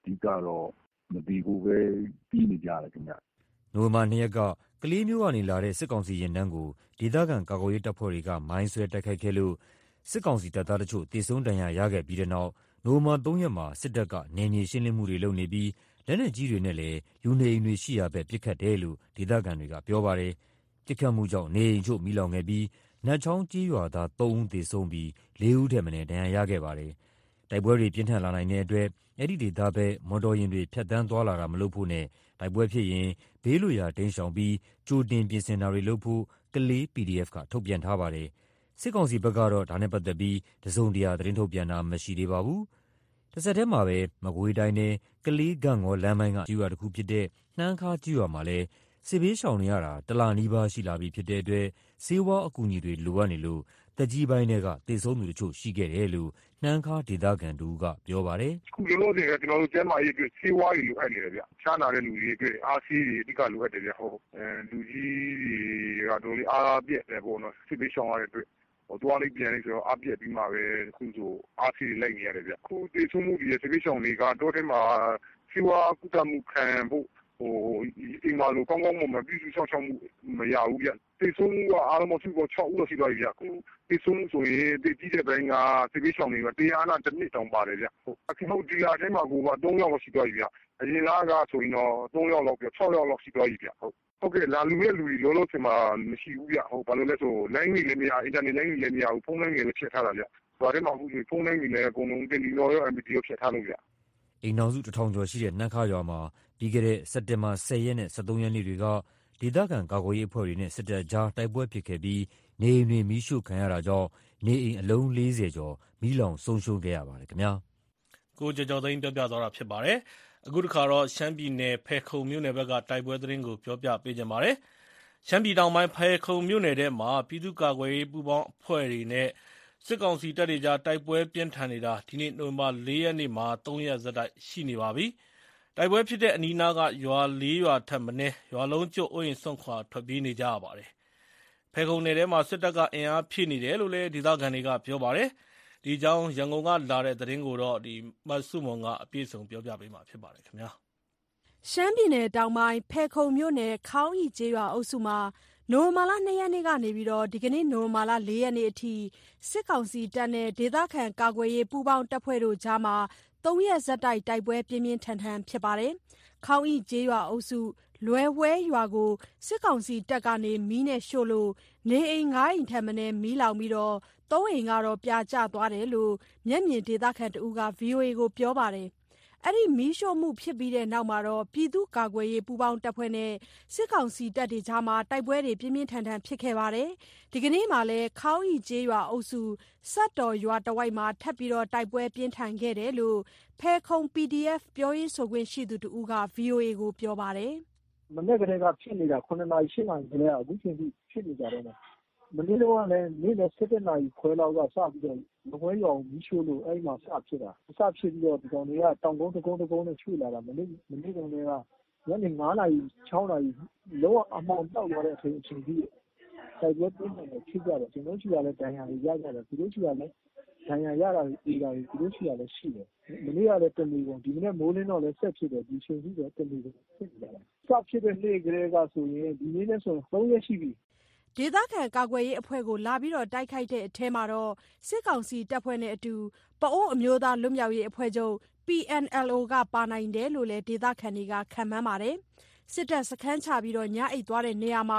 အဓိကတော့မတည်ဘူးပဲပြီးနေကြတယ်ခင်ဗျနိုဝင်ဘာ 2 ရက်ကကလေးမြို့ကနေလာတဲ့စစ်ကောင်စီယာဉ်တန်းကိုဒေသခံကာကွယ်ရေးတပ်ဖွဲ့တွေကမိုင်းဆွဲတိုက်ခိုက်ခဲ့လို့စစ်ကောင်စီတပ်သားတချို့သေဆုံးဒဏ်ရာရခဲ့ပြီးတဲ့နောက်နိုဝင်ဘာ 3 ရက်မှာစစ်တပ်ကနယ်မြေရှင်းလင်းမှုတွေလုပ်နေပြီးလက်နက်ကြီးတွေနဲ့လည်းလူနေအိမ်တွေရှိရာဘက်ပစ်ခတ်တယ်လို့ဒေသခံတွေကပြောပါတယ်။ပစ်ခတ်မှုကြောင့်နေအိမ်ချို့မီးလောင်ခဲ့ပြီးနတ်ချောင်းကျေးရွာသား 3 ဦးသေဆုံးပြီး 4 ဦးထက်မနည်းဒဏ်ရာရခဲ့ပါတယ်။တိုက်ပွဲတွေပြင်းထန်လာနိုင်တဲ့အတွက်အဲ့ဒီဒေသဘက်မော်တော်ယာဉ်တွေဖြတ်တန်းသွားလာတာမလုပ်ဖို့နဲ့တိုက်ပွဲဖြစ်ရင်ဘေးလွတ်ရာတိမ်းရှောင်ပြီးကြိုတင်ပြင်ဆင်တာတွေလုပ်ဖို့ကလေး PDF ကထုတ်ပြန်ထားပါတယ်။စစ်ကောင်စီဘက်ကတော့ဒါနဲ့ပတ်သက်ပြီးတစုံတရာသတင်းထုတ်ပြန်တာမရှိသေးပါဘူး။တစ်ဆက်တည်းမှာပဲမကွေးတိုင်းနဲ့ကလေးဂန့်ငေါလမ်းပိုင်းကကျေးရွာတစ်ခုဖြစ်တဲ့နှမ်းခါးကျေးရွာမှာလည်းစစ်ဘေးရှောင်နေရတာတလနီးပါးရှိလာပြီဖြစ်တဲ့အတွက်ဆေးဝါးအကူအညီတွေလိုအပ်နေလို့တက်ကြီးပိုင်းတွေကသေဆုံးသူတချို့ရှိခဲ့တယ်လို့နှမ်းခါးဒေသခံတူကပြောပါတယ်။ခုလောလောဆယ်ကကျွန်တော်တို့ကျန်းမာရေးအတွက်ဆေးဝါးတွေလိုအပ်နေတယ်ဗျ။ချားနာတဲ့လူတွေအတွက်အားဆေးတွေအဓိကလိုအပ်တယ်ဗျ။ဟုတ်လူကြီးတွေကတော့လေအားပြည့်တယ်ပေါ့နော်စစ်ဘေးရှောင်ရတဲ့အတွက်သွားလိုက်ပြန်လိုက်ဆိုတော့အပြည့်ပြီးမှပဲခုဆိုအားစီလိုက်နေရတယ်ဗျခုတေဆုံးမှုတွေစစ်ပေးဆောင်တွေကတော့ထဲမှာစီဝါကုသမှုခံဖို့အိမ်မှာလိုကောင်းကောင်းမပြည့်စုံဆောင်ရှောက်မှုမရဘူးဗျတေဆုံးမှုကအားလုံးစုပေါင်း6ဦးလောက်ရှိသွားပြီဗျခုတေဆုံးမှုဆိုရင်တေကြီးတဲ့ဘက်ကစစ်ပေးဆောင်တွေကတရားနာတစ်နှစ်တောင်ပါတယ်ဗျအခုဒီလာထဲမှာကိုက3ယောက်လောက်ရှိသွားပြီဗျအရင်လားကဆိုရင်တော့3ယောက်လောက်ပြ6ယောက်လောက်ရှိသွားပြီဗျဟုတ်ကဲ့လာလူရဲ့လူတွေလောလောဆယ်မှာမရှိဘူးဗျဟုတ်ဘာလို့လဲဆို line တွေလည်းမရအင်တာနက် line တွေလည်းမရဘူးဖုန်း line တွေလည်းဖြတ်ထားတာဗျဒါထဲမှာအခုဖုန်း line တွေလည်းအကုန်လုံးတင်လီလောရော MPT ရောဖြတ်ထားလို့ဗျအိမ်နောက်စု1000ကျော်ရှိတဲ့နှမ်းခါရွာမှာပြီးခဲ့တဲ့စက်တင်ဘာ10ရက်နဲ့13ရက်နေ့တွေကဒေသခံကာကွယ်ရေးအဖွဲ့တွေနဲ့စစ်တပ်ကြားတိုက်ပွဲဖြစ်ခဲ့ပြီးနေအိမ်တွေမီးရှို့ခံရတာကြောင့်နေအိမ်အလုံး40ကျော်မီးလောင်ဆုံးရှုံးခဲ့ရပါတယ်ခင်ဗျာကိုကြော်သိန်းပြောပြသွားတာဖြစ်ပါတယ်အခုတခါတော့ရှမ်းပြည်နယ်ဖယ်ခုံမြို့နယ်ဘက်ကတိုက်ပွဲသတင်းကိုပြောပြပေးကြပါမယ်။ရှမ်းပြည်တောင်ပိုင်းဖယ်ခုံမြို့နယ်ထဲမှာပြည်သူ့ကာကွယ်ရေးပူးပေါင်းအဖွဲ့တွေနဲ့စစ်ကောင်စီတပ်တွေကြားတိုက်ပွဲပြင်းထန်နေတာဒီနေ့နိုဝင်ဘာ4ရက်နေ့မှာ3ရက်ဆက်တိုက်ရှိနေပါပြီ။တိုက်ပွဲဖြစ်တဲ့အနီးနားကရွာ4ရွာထပ်မင်းရွာလုံးကျွတ်အိုးရင်စွန့်ခွာထွက်ပြေးနေကြရပါတယ်။ဖယ်ခုံနယ်ထဲမှာစစ်တပ်ကအင်အားဖြည့်နေတယ်လို့လည်းဒေသခံတွေကပြောပါတယ်။ဒီကြောင်းရန်ကုန်ကလာတဲ့သတင်းကိုတော့မဆုမွန်ကအပြည့်စုံပြောပြပေးမှာဖြစ်ပါတယ်ခင်ဗျာရှမ်းပြည်နယ်တောင်ပိုင်းဖယ်ခုံမြို့နယ်ခေါင်းဤကျေးရွာအုပ်စုမှာနိုဝင်ဘာလ2ရက်နေ့ကနေပြီးတော့ဒီကနေ့နိုဝင်ဘာလ4ရက်နေ့အထိစစ်ကောင်စီတပ်နဲ့ဒေသခံကာကွယ်ရေးပူးပေါင်းတပ်ဖွဲ့တို့ကြားမှာ3ရက်ဆက်တိုက်ပွဲပြင်းပြင်းထန်ထန်ဖြစ်ပါတယ်ခေါင်းဤကျေးရွာအုပ်စုလွယ်ဝဲရွာကိုစစ်ကောင်စီတပ်ကနေမီးနဲ့ရှို့လို့နေအိမ်9အိမ်ထက်မနည်းမီးလောင်ပြီးတော့3အိမ်ကတော့ပြာကျသွားတယ်လို့မျက်မြင်ဒေသခံတဦးက VOA ကိုပြောပါတယ်အဲ့ဒီမီးရှို့မှုဖြစ်ပြီးတဲ့နောက်မှာတော့ပြည်သူ့ကာကွယ်ရေးပူးပေါင်းတပ်ဖွဲ့နဲ့စစ်ကောင်စီတပ်တွေကြားမှာတိုက်ပွဲတွေပြင်းပြင်းထန်ထန်ဖြစ်ခဲ့ပါတယ်ဒီကနေ့မှလည်းခေါင်းဤကျေးရွာအုပ်စုစက်တော်ရွာတဝိုက်မှာထပ်ပြီးတော့တိုက်ပွဲပြင်းထန်ခဲ့တယ်လို့ဖဲခုံ PDF ပြောရေးဆိုခွင့်ရှိသူတဦးက VOA ကိုပြောပါတယ်မနေ့ကတည်းကဖြစ်နေတာ9နာရီ10နာရီကလေးအခုချိန်ထိဖြစ်နေကြတယ်မနေ့ကလည်းနေ့နဲ့7နာရီခွဲလောက်ကစပြီးတော့မကွဲရောင်မီးရှို့လို့အဲ့မှာစဖြစ်တာစဖြစ်ပြီးတော့ဒီကောင်တွေကတောင်ကုန်းတကုန်းနဲ့ချွေလာတာမနေ့ကလည်းညနေ9နာရီ6နာရီလောအမောင်တောက်သွားတဲ့အချိန်ကြီးတိုက်ပွဲပြင်းနေတယ်ဖြစ်ကြတယ်ကျွန်တော်ရှိရလဲဒဏ်ရာတွေရကြတယ်သူတို့ရှိရလဲဒဏ်ရာရတာတွေတာတွေသူတို့ရှိရလဲရှိတယ်မနေ့ကလည်းတနေကုန်ဒီနေ့မိုးလင်းတော့လည်းဆက်ဖြစ်တယ်ဒီချိန်ကြီးတော့တနေကုန်ဖြစ်နေကြတယ်စဖြစ်တဲ့နေ့ကလေးကဆိုရင်ဒီနေ့နဲ့ဆို3ရက်ရှိပြီဒေသခံကာကွယ်ရေးအဖွဲ့ကိုလာပြီးတော့တိုက်ခိုက်တဲ့အထဲမှာတော့စစ်ကောင်စီတပ်ဖွဲ့နဲ့အတူပအိုးအမျိုးသားလွတ်မြောက်ရေးအဖွဲ့ချုပ် PNLO ကပါနိုင်တယ်လို့လည်းဒေသခံတွေကခန့်မှန်းပါတယ်စစ်တပ်စခန်းချပြီးတော့ညအိတ်သွားတဲ့နေရာမှာ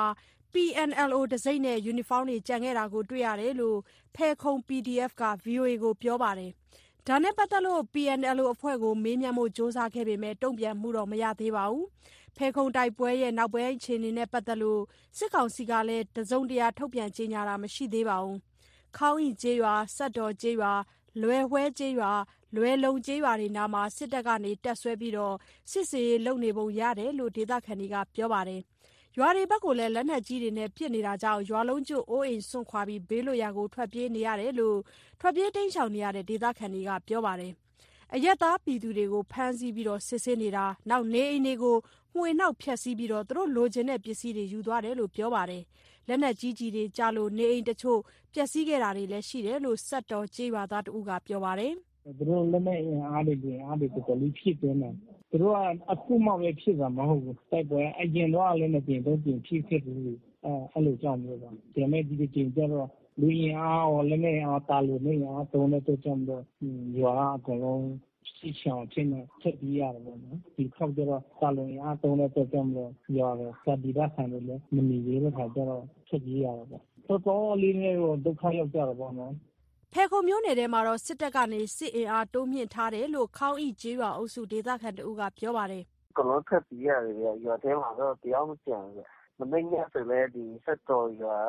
PNLO တစိမ့်နဲ့ယူနီဖောင်းတွေကြံခဲ့တာကိုတွေ့ရတယ်လို့ဖဲခုံ PDF က VOA ကိုပြောပါတယ်ဒါနဲ့ပတ်သက်လို့ PNLO အဖွဲ့ကိုမေးမြန်းဖို့စ조사ခဲ့ပေမဲ့တုံ့ပြန်မှုတော့မရသေးပါဘူးဖဲခုံတိုက်ပွဲရဲ့နောက်ပိုင်းအခြေအနေနဲ့ပတ်သက်လို့စစ်ကောင်စီကလည်းတစုံတရာထုတ်ပြန်ကြေညာတာမရှိသေးပါဘူး။ခေါင်းဤကျေးရွာစက်တော်ကျေးရွာလွယ်ဝဲကျေးရွာလွယ်လုံကျေးရွာတွေနားမှာစစ်တပ်ကနေတက်ဆွဲပြီးတော့စစ်စေးလုံနေပုံရတယ်လို့ဒေသခံတွေကပြောပါတယ်။ရွာတွေဘက်ကိုလည်းလက်နက်ကြီးတွေနဲ့ပစ်နေတာကြောင့်ရွာလုံးကျွတ်အိုးအိမ်စွန့်ခွာပြီးဘေးလွတ်ရာကိုထွက်ပြေးနေရတယ်လို့ထွက်ပြေးတိမ်းရှောင်နေရတဲ့ဒေသခံတွေကပြောပါတယ်။အရက်သားပြည်သူတွေကိုဖမ်းဆီးပြီးတော့စစ်ဆေးနေတာနောက်နေအိမ်တွေကိုငွေနှောက်ဖျက်ဆီးပြီးတော့သူတို့လိုချင်တဲ့ပစ္စည်းတွေယူသွားတယ်လို့ပြောပါတယ်လက်နက်ကြီးကြီးတွေကြားလို့နေအိမ်တချို့ပျက်စီးခဲ့တာတွေလည်းရှိတယ်လို့စက်တော်ကျေးရွာသားတဦးကပြောပါတယ်သူတို့လက်နဲ့အားတွေပြင်အားတွေတော်တော်လေးဖြစ်နေတယ်သူတို့ကအခုမှပဲဖြစ်တာမဟုတ်ဘူးတိုက်ပွဲအရင်တော့လည်းမပြင်တော့ပြင်ဖြစ်ဘူးအဲ့လိုကြောင့်မျိုးပါဒါပေမဲ့ဒီချိန်ကျတော့လူရင်အားရောလက်နဲ့အားတာလို့နေအားတုံးတဲ့အတွက်ကြောင့်တော့ရွာအကုန်လုံးစီချောင်းချင်းနဲ့ချက်ပြီးရတယ်ပေါ့နော်ဒီခေါက်ကျတော့တာလို့အားတုံးတဲ့အတွက်ကြောင့်တော့ရွာတော့စတီဒါဆန်လို့လည်းမနေရတဲ့ခါကျတော့ချက်ပြီးရတယ်ပေါ့တော်တော်လေးနဲ့တော့ဒုက္ခရောက်ကြတာပေါ့နော်ဖယ်ခုံမြို့နယ်ထဲမှာတော့စစ်တပ်ကနေစစ်အင်အားတိုးမြင့်ထားတယ်လို့ခေါင်းဣကျေးရွာအုပ်စုဒေသခံတဦးကပြောပါတယ်ကလောထပ်ပြီးရတယ်ရွာထဲမှာတော့တရားမကျန်ဘူးမနေ့ညဆိုလည်းဒီဆက်တော်ရွာ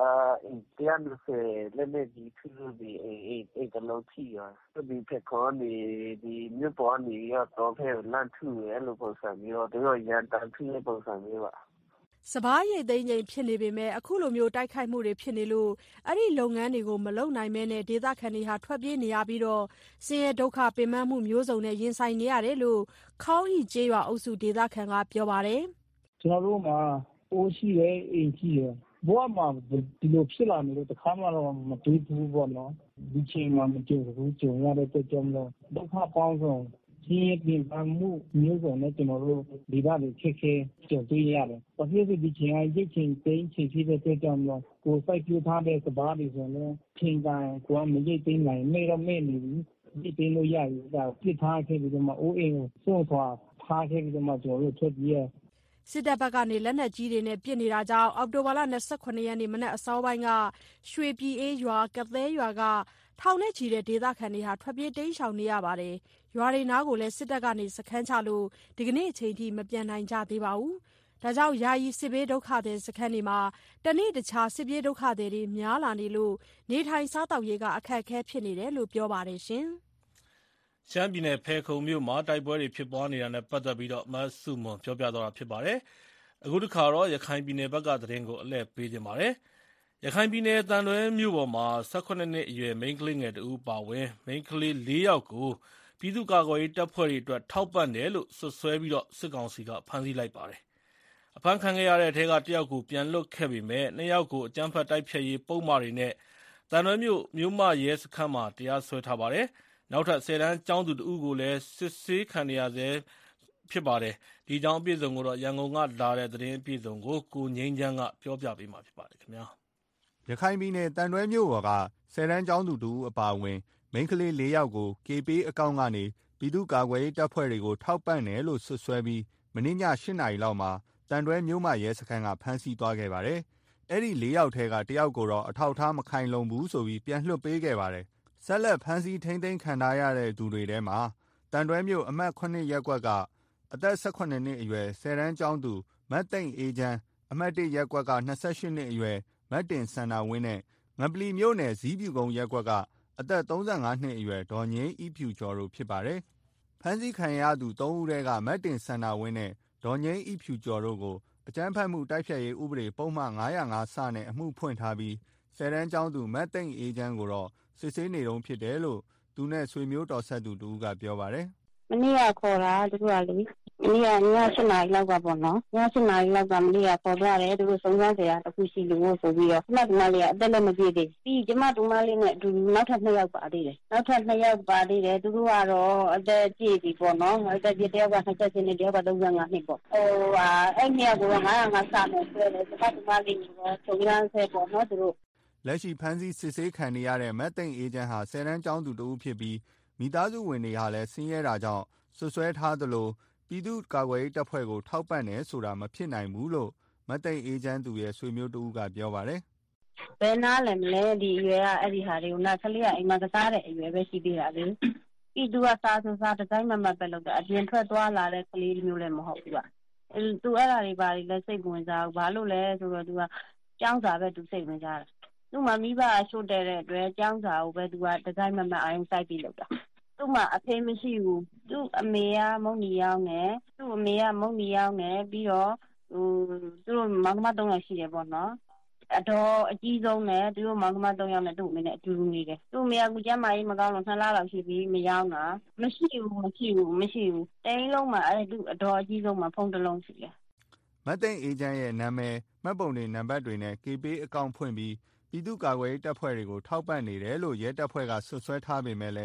120လက်နဲ့ဒီသူတွေအဲ့တလုံးထီရွာဒီဖက်ခေါ်နေဒီမြို့ပေါ်နေရတော့ဖဲလန့်ထူရဲ့လို့ပုံစံမျိုးတို့ရန်တန်ထူရဲ့ပုံစံမျိုးပါစပားရိတ်သိမ်းချိန်ဖြစ်နေပေမဲ့အခုလိုမျိုးတိုက်ခိုက်မှုတွေဖြစ်နေလို့အဲ့ဒီလုပ်ငန်းတွေကိုမလုပ်နိုင်မဲနဲ့ဒေသခံတွေဟာထွက်ပြေးနေရပြီးတော့ဆင်းရဲဒုက္ခပင်ပန်းမှုမျိုးစုံနဲ့ရင်ဆိုင်နေရတယ်လို့ခေါင်းဣကျေးရွာအုပ်စုဒေသခံကပြောပါတယ်ကျွန်တော်တို့မှာအိုးရှိတယ်အိမ်ရှိတယ်ဘဝမှာဒီလိုဖြစ်လာနေလို့တခါမှတော့မတွေ့ဘူးပေါ့နော်ဒီချိန်မှာမကြုံဘူးကြုံရတဲ့အတွက်ကြောင့်တော့ဒုက္ခပေါင်းစုံဒီပြင်ပမှုမျိုးစုံနဲ့ကျွန်တော်တို့ဒီဘက်တွေခက်ခဲကြုံတွေ့ရတယ်။ဘာဖြစ်လို့ဒီချိန်ရိတ်ချိန်သိမ်းချိန်ဖြစ်တဲ့အတွက်ကြောင့်တော့ကိုယ်စိုက်ပြထားတဲ့စပါးတွေဆိုရင်ချိန်တိုင်းကိုယ်မရိတ်သိမ်းနိုင်နေတော့မဲ့နေပြီရိတ်သိမ်းလို့ရပြီဒါပြစ်ထားခဲ့ပြီးတော့မှအိုးအိမ်ကိုစွန့်ခွာထားခဲ့ပြီးတော့မှကျွန်တော်တို့ထွက်ပြေးစစ်တပ်ဘက်ကနေလက်နက်ကြီးတွေနဲ့ပစ်နေတာကြောင့်အောက်တိုဘာလ28ရက်နေ့မနက်အစောပိုင်းကရွှေပြည်အေးရွာကသဲရွာကထောင်နဲ့ချီတဲ့ဒေသခံတွေဟာထွက်ပြေးတိမ်းရှောင်နေရပါတယ်။ရွာတွေနားကိုလည်းစစ်တပ်ကနေစခန်းချလို့ဒီကနေ့အချိန်ထိမပြန်နိုင်ကြသေးပါဘူး။ဒါကြောင့်ယာယီစစ်ဘေးဒုက္ခသည်စခန်းတွေမှာတနေ့တခြားစစ်ပြေးဒုက္ခသည်တွေများလာနေလို့နေထိုင်စားသောက်ရေးကအခက်အခဲဖြစ်နေတယ်လို့ပြောပါတယ်ရှင်။ရှမ်းပြည်နယ်ဖယ်ခုံမြို့မှာတိုက်ပွဲတွေဖြစ်ပွားနေတာနဲ့ပတ်သက်ပြီးမဆုမွန်ပြောပြသွားတာဖြစ်ပါတယ်။အခုတစ်ခါတော့ရခိုင်ပြည်နယ်ဘက်ကသတင်းကိုအလှည့်ပေးခြင်းပါတယ်။ရခိုင်ပြည်နယ်သံတွဲမြို့ပေါ်မှာ18နှစ်အရွယ်မိန်းကလေးငယ်တဦးပါဝင်မိန်းကလေး4ယောက်ကိုပြည်သူ့ကာကွယ်ရေးတပ်ဖွဲ့တွေအတွက်ထောက်ပံ့တယ်လို့စွပ်စွဲပြီးစစ်ကောင်စီကဖမ်းဆီးလိုက်ပါတယ်။အဖမ်းခံခဲ့ရတဲ့အထက်က1ယောက်ကိုပြန်လွတ်ခဲ့ပေမဲ့2ယောက်ကိုအကြမ်းဖက်တိုက်ဖျက်ရေးပုံမှားတွေနဲ့သံတွဲမြို့မရဲစခန်းမှာတရားစွဲထားပါတယ်။နောက်ထပ်10တန်းကျောင်းသူတဦးကိုလည်းစစ်ဆေးခံရဆဲဖြစ်ပါတယ်။ဒီအကြောင်းအပြည့်အစုံကိုရန်ကုန်ကလာတဲ့သတင်းအပြည့်အစုံကိုကိုငိမ့်ချမ်းကပြောပြပေးမှာဖြစ်ပါတယ်ခင်ဗျာ။ရခိုင်ပြည်နယ်တန်တွဲမြို့ပေါ်က10တန်းကျောင်းသူ2ဦးအပါအဝင်မိန်းကလေး4ယောက်ကို KPay အကောင့်ကနေပြည်သူ့ကာကွယ်ရေးတပ်ဖွဲ့တွေကိုထောက်ပံ့တယ်လို့စွပ်စွဲပြီးမနေ့ည8နာရီလောက်မှာတန်တွဲမြို့မရဲစခန်းကဖမ်းဆီးသွားခဲ့ပါတယ်။အဲ့ဒီ4ယောက်ထဲက1ယောက်ကိုတော့အထောက်အထားမခိုင်လုံဘူးဆိုပြီးပြန်လွှတ်ပေးခဲ့ပါတယ်။ဆက်လက်ဖမ်းဆီးထိန်းသိမ်းခံထားရတဲ့သူတွေထဲမှာတန်တွဲမြို့အမှတ်9ရပ်ကွက်ကအသက်18နှစ်အရွယ်10တန်းကျောင်းသူမတ်သိမ့်အေးချမ်းအမှတ်1ရပ်ကွက်က28နှစ်အရွယ်မတ်တင်စန္ဒာဝင်းနဲ့ငပလီမြို့နယ်ဇီးပြူကုန်းရပ်ကွက်ကအသက်35နှစ်အရွယ်ဒေါ်ငင်းဤဖြူကျော်တို့ဖြစ်ပါတယ်။ဖမ်းဆီးခံရသူ3ဦးထဲကမတ်တင်စန္ဒာဝင်းနဲ့ဒေါ်ငင်းဤဖြူကျော်တို့ကိုအကြမ်းဖက်မှုတိုက်ဖျက်ရေးဥပဒေပုံမှန်905စနဲ့အမှုဖွင့်ထားပြီး10တန်းကျောင်းသူမတ်သိမ့်အေးချမ်းကိုတော့စစ်ဆေးနေတုန်းဖြစ်တယ်လို့သူနဲ့ဆွေမျိုးတော်ဆက်သူတူကပြောပါတယ်။မနေ့ကခေါ်တာသူကလေမနေ့ကည7နာရီလောက်ကပေါ့နော်ည7နာရီလောက်ကမနေ့ကခေါ်သွားတယ်သူတို့စုံစမ်းစရာတခုရှိလို့ဆိုပြီးတော့ကျမတို့မလေးကအသက်လည်းမပြည့်သေးပြီးကျမတို့မလေးနဲ့အတူနောက်ထပ်2ယောက်ပါသေးတယ်နောက်ထပ်2ယောက်ပါသေးတယ်သူတို့ကတော့အသက်ပြည့်ပြီပေါ့နော်အသက်ပြည့်တယောက်က20နှစ်တယောက်က35နှစ်ပေါ့အဲ့2ယောက်ကတော့905စမယ်ဆိုတယ်ကျမတို့မလေးကစုံစမ်းဆဲပေါ့နော်သူတို့လက်ရှိဖမ်းဆီးစစ်ဆေးခံနေရတဲ့မတ်သိမ့်အေဂျင့်ဟာ10တန်းကျောင်းသူတဦးဖြစ်ပြီးမိသားစုဝင်တွေဟာလည်းဆင်းရဲတာကြောင့်ဆွဆွဲထားသလိုပြည်သူ့ကာကွယ်ရေးတပ်ဖွဲ့ကိုထောက်ပံ့တယ်ဆိုတာမဖြစ်နိုင်ဘူးလို့မတ်သိမ့်အေဂျင့်သူရဲ့ဆွေမျိုးတဦးကပြောပါတယ်ဘယ်နားလဲမလဲဒီအရွယ်ကအဲ့ဒီဟာတွေကိုနောက်ကလေးကအိမ်မှာကစားတဲ့အရွယ်ပဲရှိသေးတာလေပြီးသူကစားဒီဇိုင်းမပဲလုပ်တာအပြင်ထွက်သွားလာတဲ့ကလေးမျိုးလည်းမဟုတ်ဘူးကသူအဲ့ဒါတွေပါလည်းစိတ်ဝင်စားဘူးဘာလို့လဲဆိုတော့သူကကျောင်းစာပဲသူစိတ်ဝင်စားတာသူ့မှာမိဘရှို့တဲ့အတွက်ကျောင်းစာကိုပဲသူကဒီဇိုင်းမအာရုံစိုက်ပြီးလုပ်တာသူ့မှာအဖေမရှိဘူးသူ့အမေကမုံနီရောက်နေသူ့အမေကမုံနီရောက်နေပြီးတော့သူတို့မောင်မ3ယောက်ရှိတယ်ပေါ့နော်အတော်အကြီးဆုံးနဲ့သူတို့မောင်မ3ယောက်နဲ့သူ့အမေနဲ့အတူတူနေတယ်သူ့အမေကကူကျမ်းမာရေးမကောင်းတော့2လလောက်ရှိပြီမရောက်တာမရှိဘူးတိုင်းလုံးမှာအဲ့သူအတော်အကြီးဆုံးမှာဖုန်းတစ်လုံးရှိတယ်မတ်သိမ့်အေဂျင့်ရဲ့နာမည်မှတ်ပုံတင်နံပါတ်တွေနဲ့ KPay အကောင့်ဖွင့်ပြီးပြည်သူ့ကာကွယ်ရေးတပ်ဖွဲ့တွေကိုထောက်ပံ့နေတယ်လို့ရဲတပ်ဖွဲ့ကဆွဆွဲထားပေမဲ့လည်းမ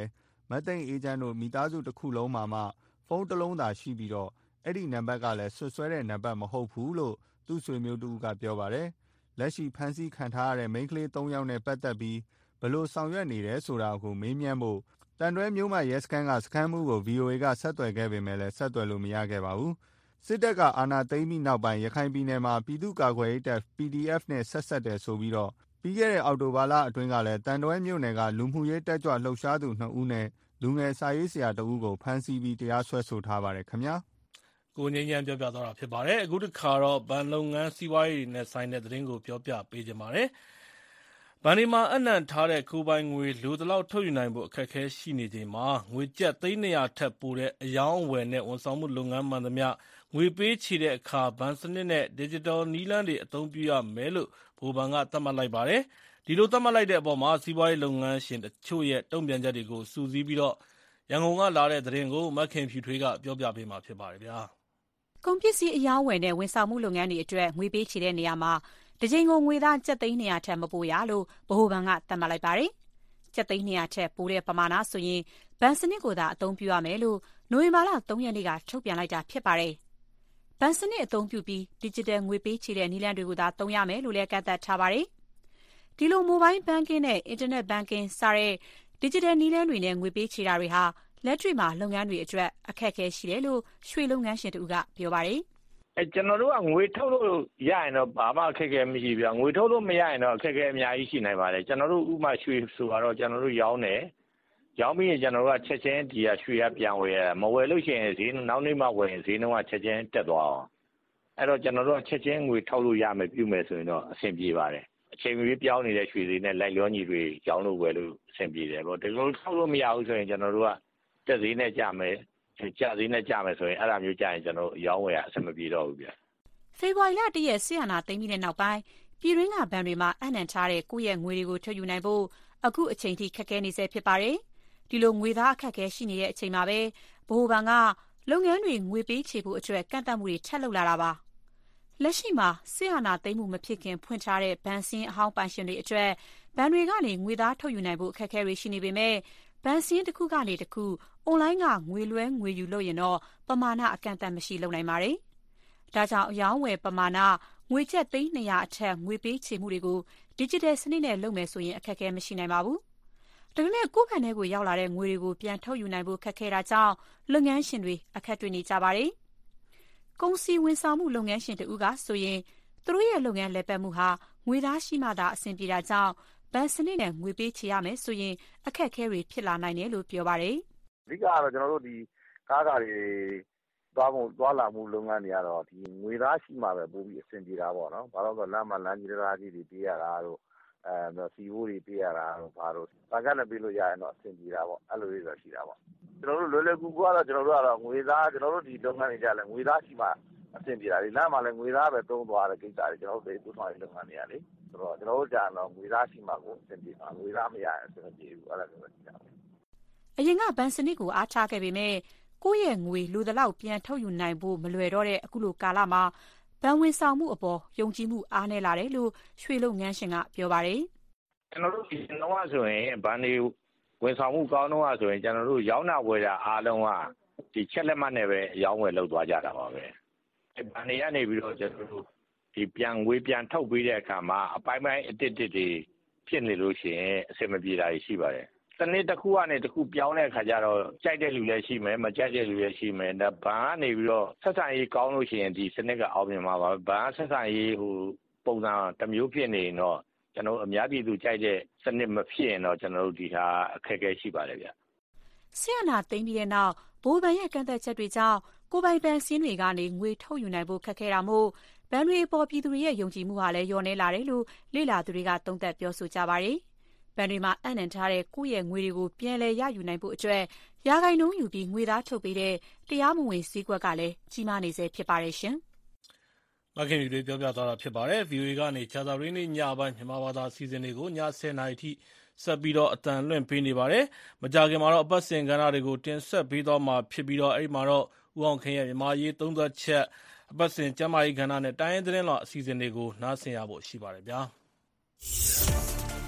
မတ်သိန်းအေဂျင့်တို့မိသားစုတစ်ခုလုံးမှာမှဖုန်းတစ်လုံးသာရှိပြီးတော့အဲ့ဒီနံပါတ်ကလည်းဆွဆွဲတဲ့နံပါတ်မဟုတ်ဘူးလို့သူ့ဆွေမျိုးတူကပြောပါတယ်လက်ရှိဖမ်းဆီးခံထားရတဲ့မိန်းကလေး3ယောက်နဲ့ပတ်သက်ပြီးဘလို့ဆောင်ရွက်နေတယ်ဆိုတာကိုမေးမြန်းဖို့တန်တွဲမြို့မှာရဲစခန်းကစခန်းမှုကို VOA ကဆက်သွယ်ခဲ့ပေမဲ့လည်းဆက်သွယ်လို့မရခဲ့ပါဘူးစစ်တပ်ကအာဏာသိမ်းပြီးနောက်ပိုင်းရခိုင်ပြည်နယ်မှာပြည်သူ့ကာကွယ်ရေးတပ် PDF နဲ့ဆက်ဆက်တယ်ဆိုပြီးတော့ပြီးခဲ့တဲ့အောက်တိုဘာလအတွင်းကလည်းတန်တွဲမြို့နယ်ကလူမှုရေးတက်ကြွလှုပ်ရှားသူ2ဦးနဲ့လူငယ်စာရေးဆရာ2ဦးကိုဖမ်းဆီးပြီးတရားစွဲဆိုထားပါတယ်ခင်ဗျာကိုငင်းညံပြောပြသွားတာဖြစ်ပါတယ်အခုတစ်ခါတော့ဘဏ်လုပ်ငန်းစီးပွားရေးနဲ့ဆိုင်တဲ့သတင်းကိုပြောပြပေးကြပါမယ်ဘဏ်ဒီမှာအနှံ့ထားတဲ့ကိုပိုင်ငွေလိုတလောက်ထုတ်ယူနိုင်ဖို့အခက်အခဲရှိနေချိန်မှာငွေကျပ်300ထက်ပိုတဲ့အယောင်းအဝယ်နဲ့ဝန်ဆောင်မှုလုပ်ငန်းမှန်သမျှငွေပေးချေတဲ့အခါဘဏ်စနစ်နဲ့ digital နည်းလမ်းတွေအသုံးပြုရမယ်လို့ဗဟိုဘဏ်ကသတ်မှတ်လိုက်ပါတယ်ဒီလိုသတ်မှတ်လိုက်တဲ့အပေါ်မှာစီးပွားရေးလုပ်ငန်းရှင်တချို့ရဲ့တုံ့ပြန်ချက်တွေကိုစူးစီးပြီးတော့ရန်ကုန်ကလာတဲ့သတင်းကိုမခင်ဖြူထွေးကပြောပြပေးမှာဖြစ်ပါတယ်ဗျာကုန်ပစ္စည်းအယောင်းဝယ်နဲ့ဝန်ဆောင်မှုလုပ်ငန်းတွေအတွက်ငွေပေးချေတဲ့နေရာမှာတစ်ချိန်ကိုငွေသားကျပ်300ထက်မပိုရလို့ဗဟိုဘဏ်ကသတ်မှတ်လိုက်ပါတယ်ကျပ်300ထက်ပိုတဲ့ပမာဏဆိုရင်ဘဏ်စနစ်ကိုသာအသုံးပြုရမယ်လို့နိုဝင်ဘာလ3ရက်နေ့ကထုတ်ပြန်လိုက်တာဖြစ်ပါတယ်ဘဏ်စနစ်အသုံးပြုပြီး digital ငွေပေးချေတဲ့နည်းလမ်းတွေကိုသာသုံးရမယ်လို့လည်းကန့်သတ်ထားပါတယ်ဒီလို mobile banking နဲ့ internet banking စတဲ့ digital နည်းလမ်းတွေနဲ့ငွေပေးချေတာတွေဟာလက်တွေ့မှာလုပ်ငန်းတွေအတွက်အခက်အခဲရှိတယ်လို့ရွှေလုပ်ငန်းရှင်တူကပြောပါတယ်ကျွန်တော်တို့ကငွေထုတ်လို့ရရင်တော့ဘာမှအခက်အခဲမရှိဘူးငွေထုတ်လို့မရရင်တော့အခက်အခဲအများကြီးရှိနိုင်ပါတယ်ကျွန်တော်တို့ဥပမာရွှေဆိုတော့ကျွန်တော်တို့ရောင်းတယ်ရောင်းပြီးရင်ကျွန်တော်တို့ကချက်ချင်းဒီကရွှေရပြန်ဝယ်ရမဝယ်လို့ရှိရင်ဈေးနောက်နေ့မှဝယ်ရင်ဈေးနှုန်းကချက်ချင်းတက်သွားအောင်အဲ့တော့ကျွန်တော်တို့ကချက်ချင်းငွေထုတ်လို့ရမယ်ပြုမယ်ဆိုရင်တော့အဆင်ပြေပါတယ်အချိန်မီပြောင်းနေတဲ့ရွှေတွေနဲ့လိုက်လျောညီတွေရောင်းလို့ဝယ်လို့အဆင်ပြေတယ်ပေါ့ဒီလိုထုတ်လို့မရဘူးဆိုရင်ကျွန်တော်တို့ကတက်ဈေးနဲ့ကြမယ်ကျဈေးနဲ့ကြမယ်ဆိုရင်အဲ့ဒါမျိုးကြရင်ကျွန်တော်ရောင်းဝယ်ရအဆင်မပြေတော့ဘူးဗျဖေဖော်ဝါရီလ1ရက်ဆီယနာသိမ်းပြီးတဲ့နောက်ပိုင်းပြည်တွင်းကဘဏ်တွေမှာအနှံထားတဲ့ကိုယ့်ရဲ့ငွေတွေကိုထုတ်ယူနိုင်ဖို့အခုအချိန်ထိခက်ခဲနေဆဲဖြစ်ပါတယ်ဒီလိုငွေသားအခက်အခဲရှိနေတဲ့အချိန်မှာပဲဗဟိုဘဏ်ကလုပ်ငန်းတွေငွေပေးချေဖို့အတွက်ကန့်သတ်မှုတွေထပ်လုပ်လာတာပါလက်ရှိမှာဆီယနာသိမ်းမှုမဖြစ်ခင်ဖွင့်ထားတဲ့ဘဏ်စင်းအဟောင်းပိုင်ရှင်တွေအတွက်ဘဏ်တွေကနေငွေသားထုတ်ယူနိုင်ဖို့အခက်အခဲတွေရှိနေပေမဲ့ဘဏ်စင်းတစ်ခုကနေတစ်ခုအွန်လိုင်းကငွေလွှဲငွေယူလို့ရင်တော့ပမာဏအကန့်အသတ်မရှိလုပ်နိုင်ပါတယ်ဒါကြောင့်အယောင်းဝယ်ပမာဏငွေကျပ်300အထက်ငွေပေးချေမှုတွေကို digital စနစ်နဲ့လုပ်မယ်ဆိုရင်အခက်အခဲမရှိနိုင်ပါဘူး။ဒါပေမဲ့ကိုယ့်ဘဏ်ထဲကိုရောက်လာတဲ့ငွေတွေကိုပြန်ထုတ်ယူနိုင်ဖို့ခက်ခဲတာကြောင့်လုပ်ငန်းရှင်တွေအခက်တွေ့နေကြပါတယ်။ကုန်စည်ဝန်ဆောင်မှုလုပ်ငန်းရှင်တို့ကဆိုရင်သူတို့ရဲ့လုပ်ငန်းလည်ပတ်မှုဟာငွေသားရှိမှသာအဆင်ပြေတာကြောင့်ဘဏ်စနစ်နဲ့ငွေပေးချေရမယ်ဆိုရင်အခက်အခဲတွေဖြစ်လာနိုင်တယ်လို့ပြောပါတယ်။အဓိကတော့ကျွန်တော်တို့ဒီကားတွေသွားလာမှုလုပ်ငန်းတွေကတော့ဒီငွေသားရှိမှပဲပို့ပြီးအဆင်ပြေတာပေါ့နော်။ဘာလို့လဲဆိုတော့လမ်းမှာလမ်းကြီးတရားကြီးတွေပေးရတာတို့စီဝိုးတွေပေးရတာတို့ဘာလို့ဘာကလည်းပေးလို့ရရင်တော့အဆင်ပြေတာပေါ့အဲ့လိုလေးဆိုရှိတာပေါ့ကျွန်တော်တို့လွယ်ကူကတော့ကျွန်တော်တို့ကတော့ငွေသားကျွန်တော်တို့ဒီလုပ်ငန်းတွေကြလဲငွေသားရှိမှအဆင်ပြေတာဒီလမ်းမှာလည်းငွေသားပဲသုံးသွားတဲ့ကိစ္စတွေကျွန်တော်တို့ပို့ဆောင်ရေးလုပ်ငန်းတွေရလေဆိုတော့ကျွန်တော်တို့ကြာတော့ငွေသားရှိမှကိုအဆင်ပြေပါငွေသားမရရင်အဆင်မပြေဘူးအဲ့ဒါမျိုးပဲရှိတာပဲအရင်ကဘဏ်စနစ်ကိုအားထားခဲ့ပေမဲ့ကိုယ့်ရဲ့ငွေလူသလောက်ပြန်ထုတ်ယူနိုင်ဖို့မလွယ်တော့တဲ့အခုလိုကာလမှာဘဏ်ဝန်ဆောင်မှုအပေါ်ယုံကြည်မှုအားနည်းလာတယ်လို့ရွှေလုပ်ငန်းရှင်ကပြောပါတယ်ကျွန်တော်တို့ဒီတော့ဆိုရင်ဘဏ်တွေဝန်ဆောင်မှုကောင်းတော့ဆိုရင်ကျွန်တော်တို့ရောင်းတာဝယ်တာအားလုံးကဒီချက်လက်မှတ်နဲ့ပဲရောင်းဝယ်လုပ်သွားကြတာပါပဲဘဏ်တွေကနေပြီးတော့ကျွန်တော်တို့ဒီပြန်ငွေပြန်ထုတ်ပေးတဲ့အခါမှာအပိုင်းပိုင်းအတစ်တွေဖြစ်နေလို့ရှိရင်အဆင်မပြေတာရှိပါတယ်စနစ်တစ်ခုကနေတစ်ခုပြောင်းတဲ့အခါကျတော့ကြိုက်တဲ့လူလည်းရှိမယ်မကြိုက်တဲ့လူလည်းရှိမယ်ဒါဘဏ်ကနေပြီးတော့ဆက်ဆံရေးကောင်းလို့ရှိရင်ဒီစနစ်ကအောင်မြင်မှာပါဘဏ်ဆက်ဆံရေးဟိုပုံစံတစ်မျိုးဖြစ်နေရင်တော့ကျွန်တော်အများပြည်သူကြိုက်တဲ့စနစ်မဖြစ်ရင်တော့ကျွန်တော်တို့ဒီဟာအခက်အခဲရှိပါတယ်ဗျဆီယနာသိမ်းပြီးတဲ့နောက်ဘိုးဘဏ်ရဲ့ကန့်သတ်ချက်တွေကြောင့်ကိုပိုင်ဘဏ်စင်းတွေကနေငွေထုတ်ယူနိုင်ဖို့ခက်ခဲတာမို့ဘဏ်တွေပေါ်ပြည်သူတွေရဲ့ယုံကြည်မှုဟာလည်းလျော့နည်းလာတယ်လို့လေ့လာသူတွေကသုံးသပ်ပြောဆိုကြပါတယ်ဘဏ်တွေမှာအနှံထားတဲ့ကိုယ့်ရဲ့ငွေတွေကိုပြန်လည်ရယူနိုင်ဖို့အတွက်ရာဂိုင်နှုန်းယူပြီးငွေသားထုတ်ပေးတဲ့တရားမဝင်စည်းကွက်ကလည်းကြီးမားနေစေဖြစ်ပါတယ်ရှင်။မခင်တွေပြောပြသွားတာဖြစ်ပါတယ်။ VOA ကနေခြာသာရင်းညပိုင်းမြန်မာဘာသာအစီအစဉ်တွေကိုည10:00 နာရီထိဆက်ပြီးတော့အတန်လွှင့်ပေးနေပါတယ်။မကြာခင်မှာတော့အပတ်စဉ်ကဏ္ဍတွေကိုတင်ဆက်ပေးသွားမှာဖြစ်ပြီးတော့အဲ့ဒီမှာတော့ဦးအောင်ခင်ရဲ့မြန်မာရေးသုံးသပ်ချက်အပတ်စဉ်ကျမ်းမာရေးကဏ္ဍနဲ့တိုင်းရင်းသတင်းတော်အစီအစဉ်တွေကိုနားဆင်ရဖို့ရှိပါတယ်ဗျာ။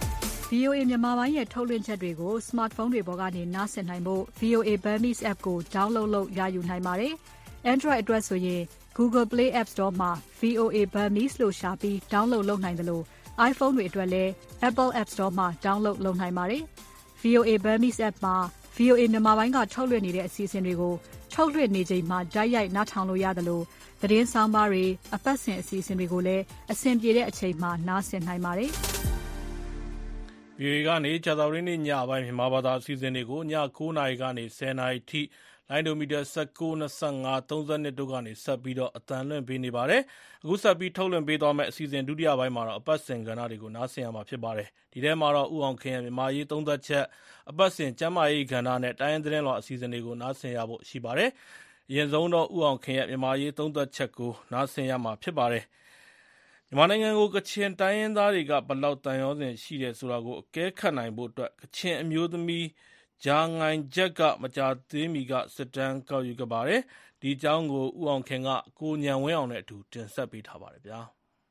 VOA မြန်မာပိုင်းရဲ့ထုတ်လွှင့်ချက်တွေကို smartphone တွေပေါ်ကနေနားဆင်နိုင်ဖို့ VOA Burmese app ကို download လုပ်ရယူနိုင်ပါတယ်။ Android အတွက်ဆိုရင် Google Play App Store မှာ VOA Burmese လို့ရှာပြီး download လုပ်နိုင်တယ်လို့ iPhone တွေအတွက်လည်း Apple App Store မှာ download လုပ်နိုင်ပါတယ်။ VOA Burmese app မှာ VOA မြန်မာပိုင်းကထုတ်လွှင့်နေတဲ့အစီအစဉ်တွေကိုထုတ်လွှင့်နေချိန်မှာတိုက်ရိုက်နားထောင်လို့ရတယ်လို့သတင်းဆောင်းပါးတွေအပတ်စဉ်အစီအစဉ်တွေကိုလည်းအဆင်ပြေတဲ့အချိန်မှာနားဆင်နိုင်ပါတယ်။ VOA ကနေကြာသပတေးနေ့ညပိုင်းမြန်မာဘာသာအစီအစဉ်တွေကိုည9:00နာရီကနေ10:00နာရီထိလိုင်းဒိုမီတာ19, 25, 32တို့ကနေဆက်ပြီးအသံလွှင့်ပေးနေပါတယ်။အခုဆက်ပြီးထုတ်လွှင့်ပေးသွားမယ့်အစီအစဉ်ဒုတိယပိုင်းမှာတော့အပတ်စဉ်ကဏ္ဍတွေကိုနားဆင်ရမှာဖြစ်ပါတယ်။ဒီထဲမှာတော့ဦးအောင်ခင်ရဲ့မြန်မာရေးသုံးသပ်ချက်အပတ်စဉ်ကျမ်းမာရေးကဏ္ဍနဲ့တိုင်းရင်းသတင်းလွှာအစီအစဉ်တွေကိုနားဆင်ရဖို့ရှိပါတယ်။အရင်ဆုံးတော့ဦးအောင်ခင်ရဲ့မြန်မာရေးသုံးသပ်ချက်ကိုနားဆင်ရမှာဖြစ်ပါတယ်။မြန်မာနိုင်ငံကိုကချင်တိုင်းရင်းသားတွေကဘယ်လောက်တန်ရောစင်ရှိတယ်ဆိုတာကိုအကဲခတ်နိုင်ဖို့အတွက်ကချင်အမျိုးသမီးဂျာငိုင်ဂျက်ကမကြာသေးမီကစစ်တမ်းကောက်ယူခဲ့ပါတယ်။ဒီအကြောင်းကိုဦးအောင်ခင်ကကိုဉာဏ်ဝင်းအောင်နဲ့အတူတင်ဆက်ပေးထားပါတယ်ဗျာ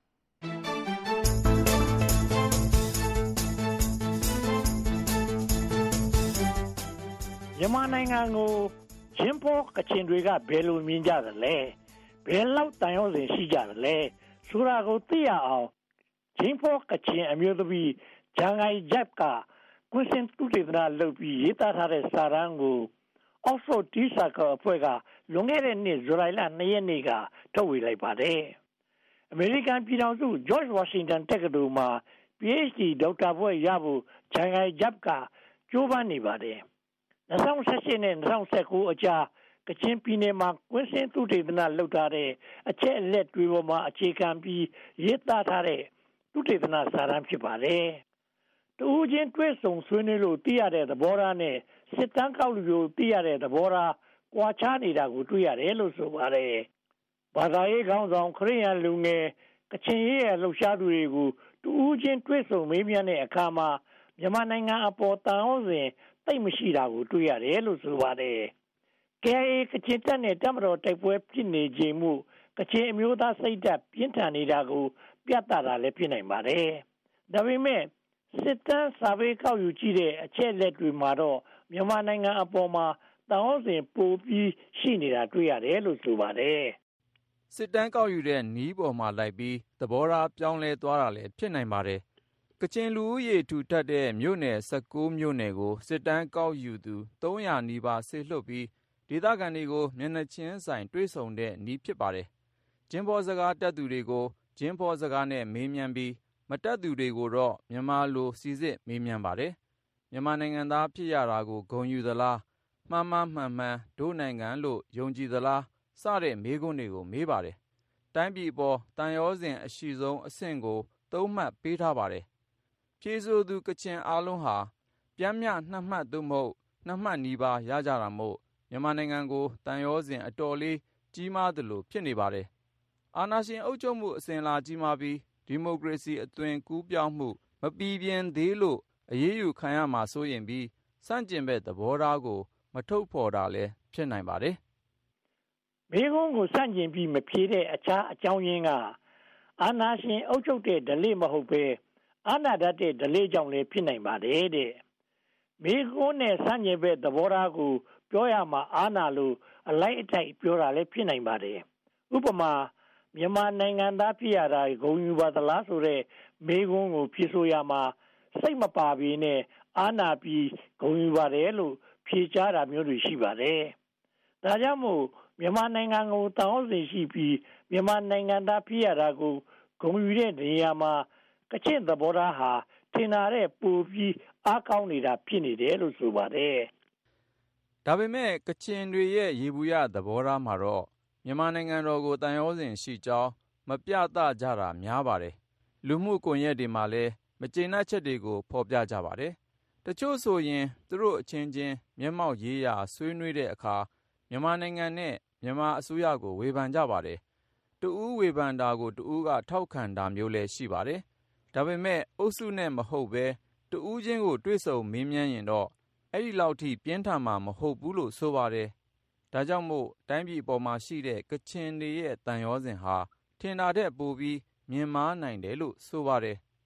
။မြန်မာနိုင်ငံကိုချင်းဖောကချင်တွေကဘယ်လိုမြင်ကြသလဲဘယ်လောက်တန်ရောစင်ရှိကြသလဲဆိုတာကိုသိရအောင်ချင်းဖောကချင်အမျိုးသမီးဂျာငိုင်ဂျက်ကကွန်စင်တူတေသနာလုပ်ပြီးရေးသားထားတဲ့စာတမ်းကို Oxford Tea Circle အဖွဲ့ကလွန်ခဲ့တဲ့နှစ်ဇူလိုင်လ2ရက်နေ့ကထုတ်ဝေလိုက်ပါတယ်။အမေရိကန်ပြည်ထောင်စု George Washington တက္ကသိုလ်မှာ PhD ဒေါက်တာဘွဲ့ရဖို့ဂျာငိုင်ဂျက်ကကြိုးပမ်းနေပါတယ်။2018နဲ့2019အကြားကချင်ပြည်နယ်မှာကွင်းစင်သုတေသနလုပ်ထားတဲ့အချက်အလက်တွေပေါ်မှာအခြေခံပြီးရေးသားထားတဲ့သုတေသနစာတမ်းဖြစ်ပါတယ်။တူချင်းတွဲဆုံဆွေးနွေးလို့သိရတဲ့သဘောထားနဲ့စစ်တမ်းကောက်လို့သိရတဲ့သဘောထားကွာခြားနေတာကိုတွေ့ရတယ်လို့ဆိုပါတယ်။ဘာသာရေးခေါင်းဆောင်ခရစ်ယာန်လူငယ်ကချင်ရေးရလှုပ်ရှားသူတွေကိုတူချင်းတွဲဆုံမေးမြန်းတဲ့အခါမှာမြန်မာနိုင်ငံအပေါ်တန်အောင်စဉ်သိမရှိတာကိုတွေ့ရတယ်လို့ဆိုပါတယ်။ KIA ကချင်တပ်နဲ့တပ်မတော်တိုက်ပွဲဖြစ်နေခြင်းမှုကချင်အမျိုးသားစိတ်ဓာတ်ပြင်းထန်နေတာကိုပြသတာလည်းဖြစ်နိုင်ပါတယ်။ဒါပေမဲ့စစ်တမ်းစာပေကောက်ယူကြည့်တဲ့အချက်လက်တွေမှာတော့မြန်မာနိုင်ငံအပေါ်မှာတောင်းစဉ်ပိုပြီးရှိနေတာတွေ့ရတယ်လို့ဆိုပါတယ်။စစ်တမ်းကောက်ယူတဲ့နီးပေါ်မှာလိုက်ပြီးသဘောထားပြောင်းလဲသွားတာလည်းဖြစ်နိုင်ပါတယ်။ကချင်လူဦးရေထူထပ်တဲ့မြို့နယ်19မြို့နယ်ကိုစစ်တမ်းကောက်ယူသူ300နီးပါးဆေလွှတ်ပြီးဒေသခံတွေကိုမျက်နှာချင်းဆိုင်တွေ့ဆုံတဲ့နီးဖြစ်ပါတယ်။ဂျင်းဖော်စကားတက်သူတွေကိုဂျင်းဖော်စကားနဲ့မေးမြန်းပြီးမတက်သူတွေကိုတော့မြန်မာလိုစီစစ်မေးမြန်းပါတယ်။မြန်မာနိုင်ငံသားဖြစ်ရတာကိုဂုဏ်ယူသလားမှန်မှန်တို့နိုင်ငံလို့ယုံကြည်သလားစတဲ့မေးခွန်းတွေကိုမေးပါတယ်။တိုင်းပြည်ပေါ်တန်ရောစဉ်အရှိဆုံးအဆင့်ကို3မှတ်ပေးထားပါတယ်။ဖြေဆိုသူကချင်အားလုံးဟာပြန်မြ2မှတ်သို့မဟုတ်2မှတ်နီးပါးရကြတာမို့မြန်မာနိုင်ငံကိုတန်ရောစဉ်အတော်လေးကြီးမားသလိုဖြစ်နေပါတယ်။အာဏာရှင်အုပ်ချုပ်မှုအစဉ်လာကြီးမားပြီးဒီမိုကရေစီအသွင်ကူးပြောင်းမှုမပီပြင်သေးလို့အရေးယူခံရမှာစိုးရင်ပြီးစန့်ကျင်ဘက်သဘောထားကိုမထုတ်ဖော်တာလည်းဖြစ်နိုင်ပါတယ်။မိကုန်းကိုစန့်ကျင်ပြီးမဖြေတဲ့အခြားအကြောင်းရင်းကအာဏာရှင်အုပ်ချုပ်တဲ့ဓလေ့မဟုတ်ပဲအာဏာတတ်တဲ့ဓလေ့ကြောင့်လည်းဖြစ်နိုင်ပါတယ်တဲ့။မိကုန်းနဲ့စန့်ကျင်ဘက်သဘောထားကိုပြောရမှာအာဏာလို့အလိုက်အထိုက်ပြောတာလည်းဖြစ်နိုင်ပါတယ်။ဥပမာမြန်မာနိုင်ငံသားဖြစ်ရတာဂုဏ်ယူပါသလားဆိုတဲ့မေးခွန်းကိုဖြေဆိုရမှာစိတ်မပါဘဲနဲ့အာဏာပြီးဂုဏ်ယူပါတယ်လို့ဖြေကြားတာမျိုးတွေရှိပါတယ်။ဒါကြောင့်မို့မြန်မာနိုင်ငံကိုတောင်းဆိုရှိပြီးမြန်မာနိုင်ငံသားဖြစ်ရတာကိုဂုဏ်ယူတဲ့နေရာမှာကချင်သဘောထားဟာထင်တာတဲ့ပူပြီးအားကောင်းနေတာဖြစ်နေတယ်လို့ဆိုပါတယ်။ဒါပေမဲ့ကချင်တွေရဲ့ရေဘူးရသဘောထားမှာတော့မြန်မာနိုင်ငံတော်ကိုတန်ရောစဉ်ရှိကြောင်းမပြသကြတာများပါတယ်။လူမှုကွန်ရက်တွေမှာလည်းမကျေနပ်ချက်တွေကိုဖော်ပြကြပါတယ်။တချို့ဆိုရင်သူတို့အချင်းချင်းမျက်မှောက်ရေးရာဆွေးနွေးတဲ့အခါမြန်မာနိုင်ငံနဲ့မြန်မာအစိုးရကိုဝေဖန်ကြပါတယ်။တဦးဝေဖန်တာကိုတဦးကထောက်ခံတာမျိုးလည်းရှိပါတယ်။ဒါပေမဲ့အုပ်စုနဲ့မဟုတ်ပဲတဦးချင်းကိုတွေ့ဆုံမေးမြန်းရင်တော့အဲ့ဒီလောက်ထိပြင်းထန်မှာမဟုတ်ဘူးလို့ဆိုပါတယ်။ဒါကြောင့်မို့တိုင်းပြည်ပေါ်မှာရှိတဲ့ကချင်တွေရဲ့တန်ရောစဉ်ဟာထင်တာတဲ့ပိုပြီးမြင်မာနိုင်တယ်လို့ဆိုပါတယ်။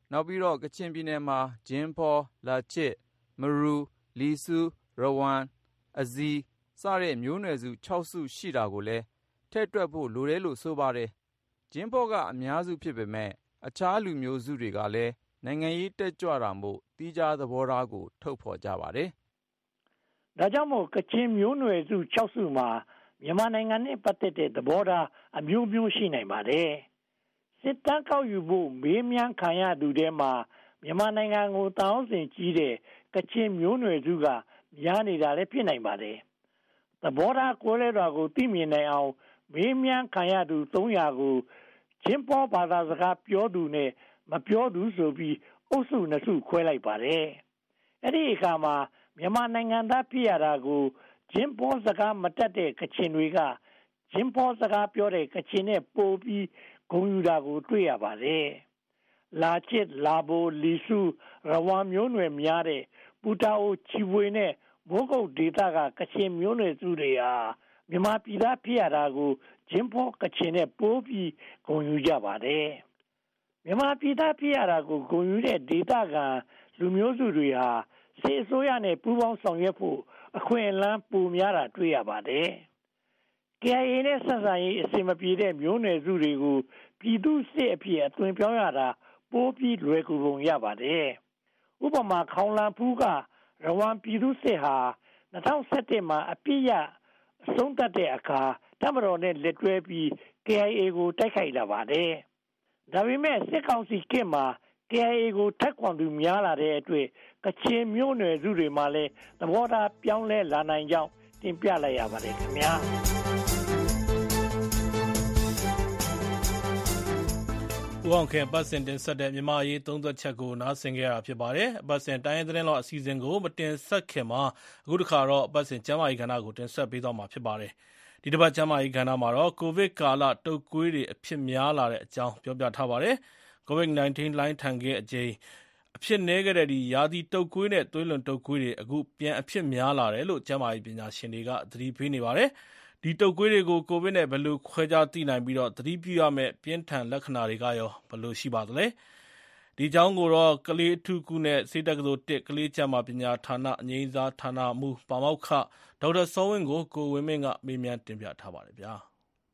နောက်ပြီးတော့ကချင်ပြည်နယ်မှာဂျင်းဖော်လာချစ်မရူလီဆူရဝမ်အဇီစတဲ့မျိုးနွယ်စု6စုရှိတာကိုလည်းထည့်တွက်ဖို့လိုတယ်လို့ဆိုပါတယ်ဂျင်းဖော်ကအများစုဖြစ်ပေမဲ့အခြားလူမျိုးစုတွေကလည်းနိုင်ငံရေးတက်ကြွတာမို့တီးခြားသဘောထားကိုထုတ်ဖော်ကြပါတယ်ဒါကြောင့်မို့ကချင်မျိုးနွယ်စု6စုမှာမြန်မာနိုင်ငံနဲ့ပတ်သက်တဲ့သဘောထားအမျိုးမျိုးရှိနိုင်ပါတယ်စစ်တမ်းကောက်ယူဖို့မေးမြန်းခံရသူတွေမှာမြန်မာနိုင်ငံကိုတောင်းဆင်ကြီးတဲ့ကချင်မျိုးနွယ်စုကများနေတာလည်းဖြစ်နိုင်ပါတယ်သဘောထားကွဲလွဲတာကိုသိမြင်နိုင်အောင်မေးမြန်းခံရသူ300ကိုချင်းပေါ်ဘာသာစကားပြောသူနဲ့မပြောသူဆိုပြီးအုပ်စု2စုခွဲလိုက်ပါတယ်အဲ့ဒီအခါမှာမြန်မာနိုင်ငံသားဖြစ်ရတာကိုချင်းပေါ်စကားမတတ်တဲ့ကချင်တွေကချင်းပေါ်စကားပြောတဲ့ကချင်နဲ့ပို့ပြီးဂုဏ်ယူတာကိုတွေ့ရပါတယ်လာချစ်လာဘိုလီစုရဝမ်မျိုးနွယ်များတဲ့ပူတာအိုချီဝေနဲ့မိုးကုတ်ဒေသကကချင်မျိုးနွယ်စုတွေဟာမြန်မာပြည်သားဖြစ်ရတာကိုဂျင်းဖောကချင်နဲ့ပိုးပြီးဂုဏ်ယူကြပါတယ်မြန်မာပြည်သားဖြစ်ရတာကိုဂုဏ်ယူတဲ့ဒေသခံလူမျိုးစုတွေဟာစေအစိုးရနဲ့ပူးပေါင်းဆောင်ရွက်ဖို့အခွင့်အလမ်းပိုများတာတွေ့ရပါတယ် KIA နဲ့ဆက်ဆံရေးအစီအမပြေတဲ့မျိုးနွယ်စုတွေကိုပြည်သူစစ်အဖြစ်အသွင်ပြောင်းရတာပိုးပြီးလွယ်ကူပုံရပါတယ်ဥပမာခေါင်လန်ဖူးကရဝမ်ပြည်သူစစ်ဟာ2017မှာအပြစ်ရအဆုံးသတ်တဲ့အခါတပ်မတော်နဲ့လက်တွဲပြီး KIA ကိုတိုက်ခိုက်လာပါတယ်ဒါပေမဲ့စစ်ကောင်စီခေတ်မှာ KIA ကိုထက်ခွန်သူများလာတဲ့အတွက်ကချင်မျိုးနွယ်စုတွေမှာလည်းသဘောထားပြောင်းလဲလာနိုင်ကြောင်းတင်ပြလိုက်ရပါတယ်ခင်ဗျာဦးအောင်ခင်ပတ်စင်တင်ဆက်တဲ့မြန်မာရေးသုံးသက်ချက်ကိုနားဆင်ကြရတာဖြစ်ပါတယ်။ပတ်စင်တိုင်းသတင်းတော်အစီအစဉ်ကိုမတင်ဆက်ခင်မှာအခုတစ်ခါတော့ပတ်စင်ကျမ်းမာရေးကဏ္ဍကိုတင်ဆက်ပေးသွားမှာဖြစ်ပါတယ်။ဒီတစ်ပတ်ကျမ်းမာရေးကဏ္ဍမှာတော့ကိုဗစ်ကာလတုပ်ကွေးတွေအဖြစ်များလာတဲ့အကြောင်းပြောပြထားပါတယ်။ COVID-19 လိုင်းထန်ခဲ့အချိန်အဖြစ်နည်းခဲ့တဲ့ရာသီတုပ်ကွေးနဲ့သွေးလွန်တုပ်ကွေးတွေအခုပြန်အဖြစ်များလာတယ်လို့ကျန်းမာရေးပညာရှင်တွေကသတိပေးနေပါတယ်။ဒီတုပ်ကွေးတွေကိုကိုဗစ်နဲ့ဘယ်လိုခွဲခြားသိနိုင်ပြီးသတိပြုရမယ့်ပြင်းထန်လက္ခဏာတွေကရောဘယ်လိုရှိပါသလဲ။ဒီအကြောင်းကိုတော့ကလေးအထူးကုနဲ့ဆေးတက္ကသိုလ်1ကလေးကျန်းမာပညာဌာနအငြိမ်းစားဌာနမှူးပါမောက္ခဒေါက်တာစောဝင်းကိုကိုဝင်းမင်းကမေးမြန်းတင်ပြထားပါတယ်ဗျာ။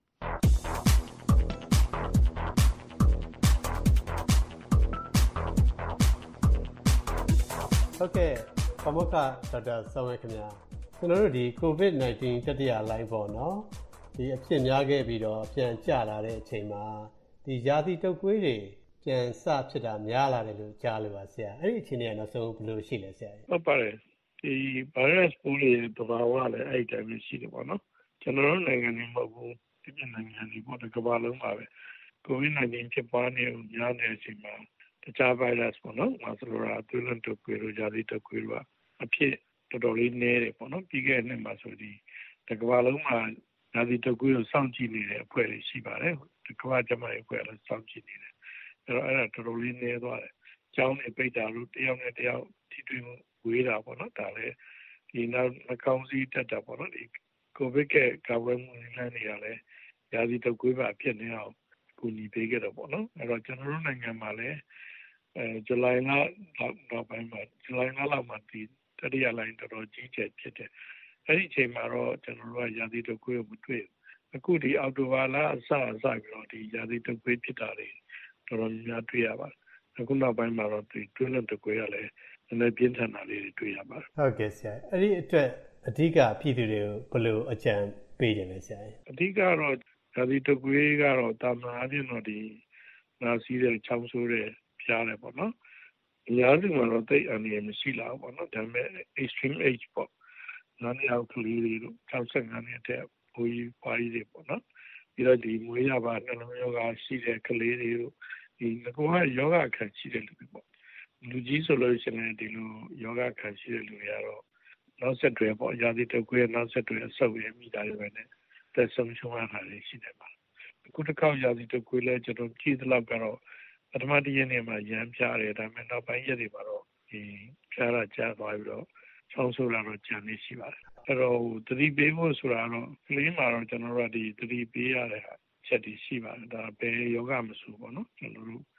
ဟုတ်ကဲ့ပါမောက္ခဒေါက်တာစောဝင်းခင်ဗျာကျွန်တော်တို့ဒီ COVID-19 တတိယလိုင်းပေါ့နော်ဒီအဖြစ်များခဲ့ပြီးတော့ပြန်ကျလာတဲ့အချိန်မှာဒီရာသီတုပ်ကွေးတွေပြန်စဖြစ်တာများလာတယ်လို့ကြားလို့ပါဆရာအဲ့ဒီအချိန်ကနောက်ဆုံးဘယ်လိုရှိလဲဆရာဟုတ်ပါတယ်ဒီ virus ပိုးတွေတဘာဝလည်းအဲ့ဒီတိုင်းပဲရှိတယ်ပေါ့နော်ကျွန်တော်တို့နိုင်ငံတွေမဟုတ်ဘူးဒီပြည်နိုင်ငံတွေပေါ့ဒီကမ္ဘာလုံးမှာပဲ COVID-19 ဖြစ်ပွားနေများနေတဲ့အချိန်မှာတခြား virus ပေါ့နော်မဆိုလိုတာသွေးလွန်တုပ်ကွေးတို့ရာသီတုပ်ကွေးတို့အဖြစ်တော်တော်လေးနည်းတယ်ပေါ့နော်ပြီးခဲ့တဲ့နှစ်မှာဆိုဒီကမ္ဘာလုံးမှာရာသီတုပ်ကွေးကိုစောင့်ကြည့်နေတဲ့အဖွဲ့တွေရှိပါတယ်ဒီကမ္ဘာ့ကျန်းမာရေးအဖွဲ့လည်းစောင့်ကြည့်နေတယ်အဲ့တော့အဲ့ဒါတော်တော်လေးနည်းသွားတယ်ကျောင်းတွေပိတ်တာလို့တယောက်နဲ့တယောက်ထိတွေ့မှုဝေးတာပေါ့နော်ဒါလည်းဒီနောက်နှာခေါင်းစည်းတက်တာပေါ့နော်ဒီကိုဗစ်ကကာကွယ်မှုနည်းလမ်းတွေကလည်းရာသီတုပ်ကွေးပါဖြစ်နေအောင်ကူညီပေးခဲ့တော့ပေါ့နော်အဲ့တော့ကျွန်တော်တို့နိုင်ငံမှာလည်းဇူလိုင်လနောက်ပိုင်းမှာဇူလိုင်လလောက်မှာဒီတတိယလိုင်းတော်တော်ကြီးကျယ်ဖြစ်တယ်အဲ့ဒီအချိန်မှာတော့ကျွန်တော်တို့ကရာသီတုပ်ကွေးကိုမတွေ့ဘူးအခုဒီအောက်တိုဘာလအစပြီးတော့ဒီရာသီတုပ်ကွေးဖြစ်တာတွေတော်တော်များတွေ့ရပါတယ်အခုနောက်ပိုင်းမှာတော့ဒီတွင်းလွန်တုပ်ကွေးကလည်းနည်းနည်းပြင်းထန်တာလေးတွေတွေ့ရပါတယ်ဟုတ်ကဲ့ဆရာအဲ့ဒီအတွက်အဓိကပြည်သူတွေကိုဘယ်လိုအကြံပေးကြလဲဆရာအဓိကတော့ရာသီတုပ်ကွေးကတော့တာမန်အပြင်တော့ဒီနာစီးတဲ့ချောင်းဆိုးတဲ့ဖျားတယ်ပေါ့နော်အများစုမှာတော့တိတ်အနေမရှိလာဘူးပေါ့နော်ဒါပေမဲ့ extreme age ပေါ့နားနေအောက်ကလေးတွေတို့65နှစ်တဲ့ဘိုးကြီးပွားကြီးတွေပေါ့နော်ပြီးတော့ဒီမွေးရပါနှလုံးရောဂါရှိတဲ့ကလေးတွေတို့ဒီငကောယောဂခံရှိတဲ့လူတွေပေါ့လူကြီးဆိုလို့ရှိရင်ဒီလိုယောဂခံရှိတဲ့လူတွေကတော့နောက်ဆက်တွဲပေါ့ရာသီတုပ်ကွေးနောက်ဆက်တွဲအဆုတ်ရမိတာတွေပဲနဲ့သက်ဆုံးရှုံးရတာတွေရှိတယ်ပါအခုတစ်ခေါက်ရာသီတုပ်ကွေးလဲကျွန်တော်ကြည့်သလောက်ကတော့ပထမတစ်ရက်နေ့မှာရမ်းပြားတယ်ဒါပေမဲ့နောက်ပိုင်းရက်တွေမှာတော့ဒီပြားတာကြာသွားပြီးတော့ချောင်းဆိုးလာတော့ကြံနေရှိပါတယ်အဲ့တော့သတိပေးဖို့ဆိုတာတော့ကလေးမှာတော့ကျွန်တော်တို့ကဒီသတိပေးရတဲ့ချက်တွေရှိပါတယ်ဒါဘယ်ယောဂမဆိုပေါ့နော်ကျွန်တော်တို့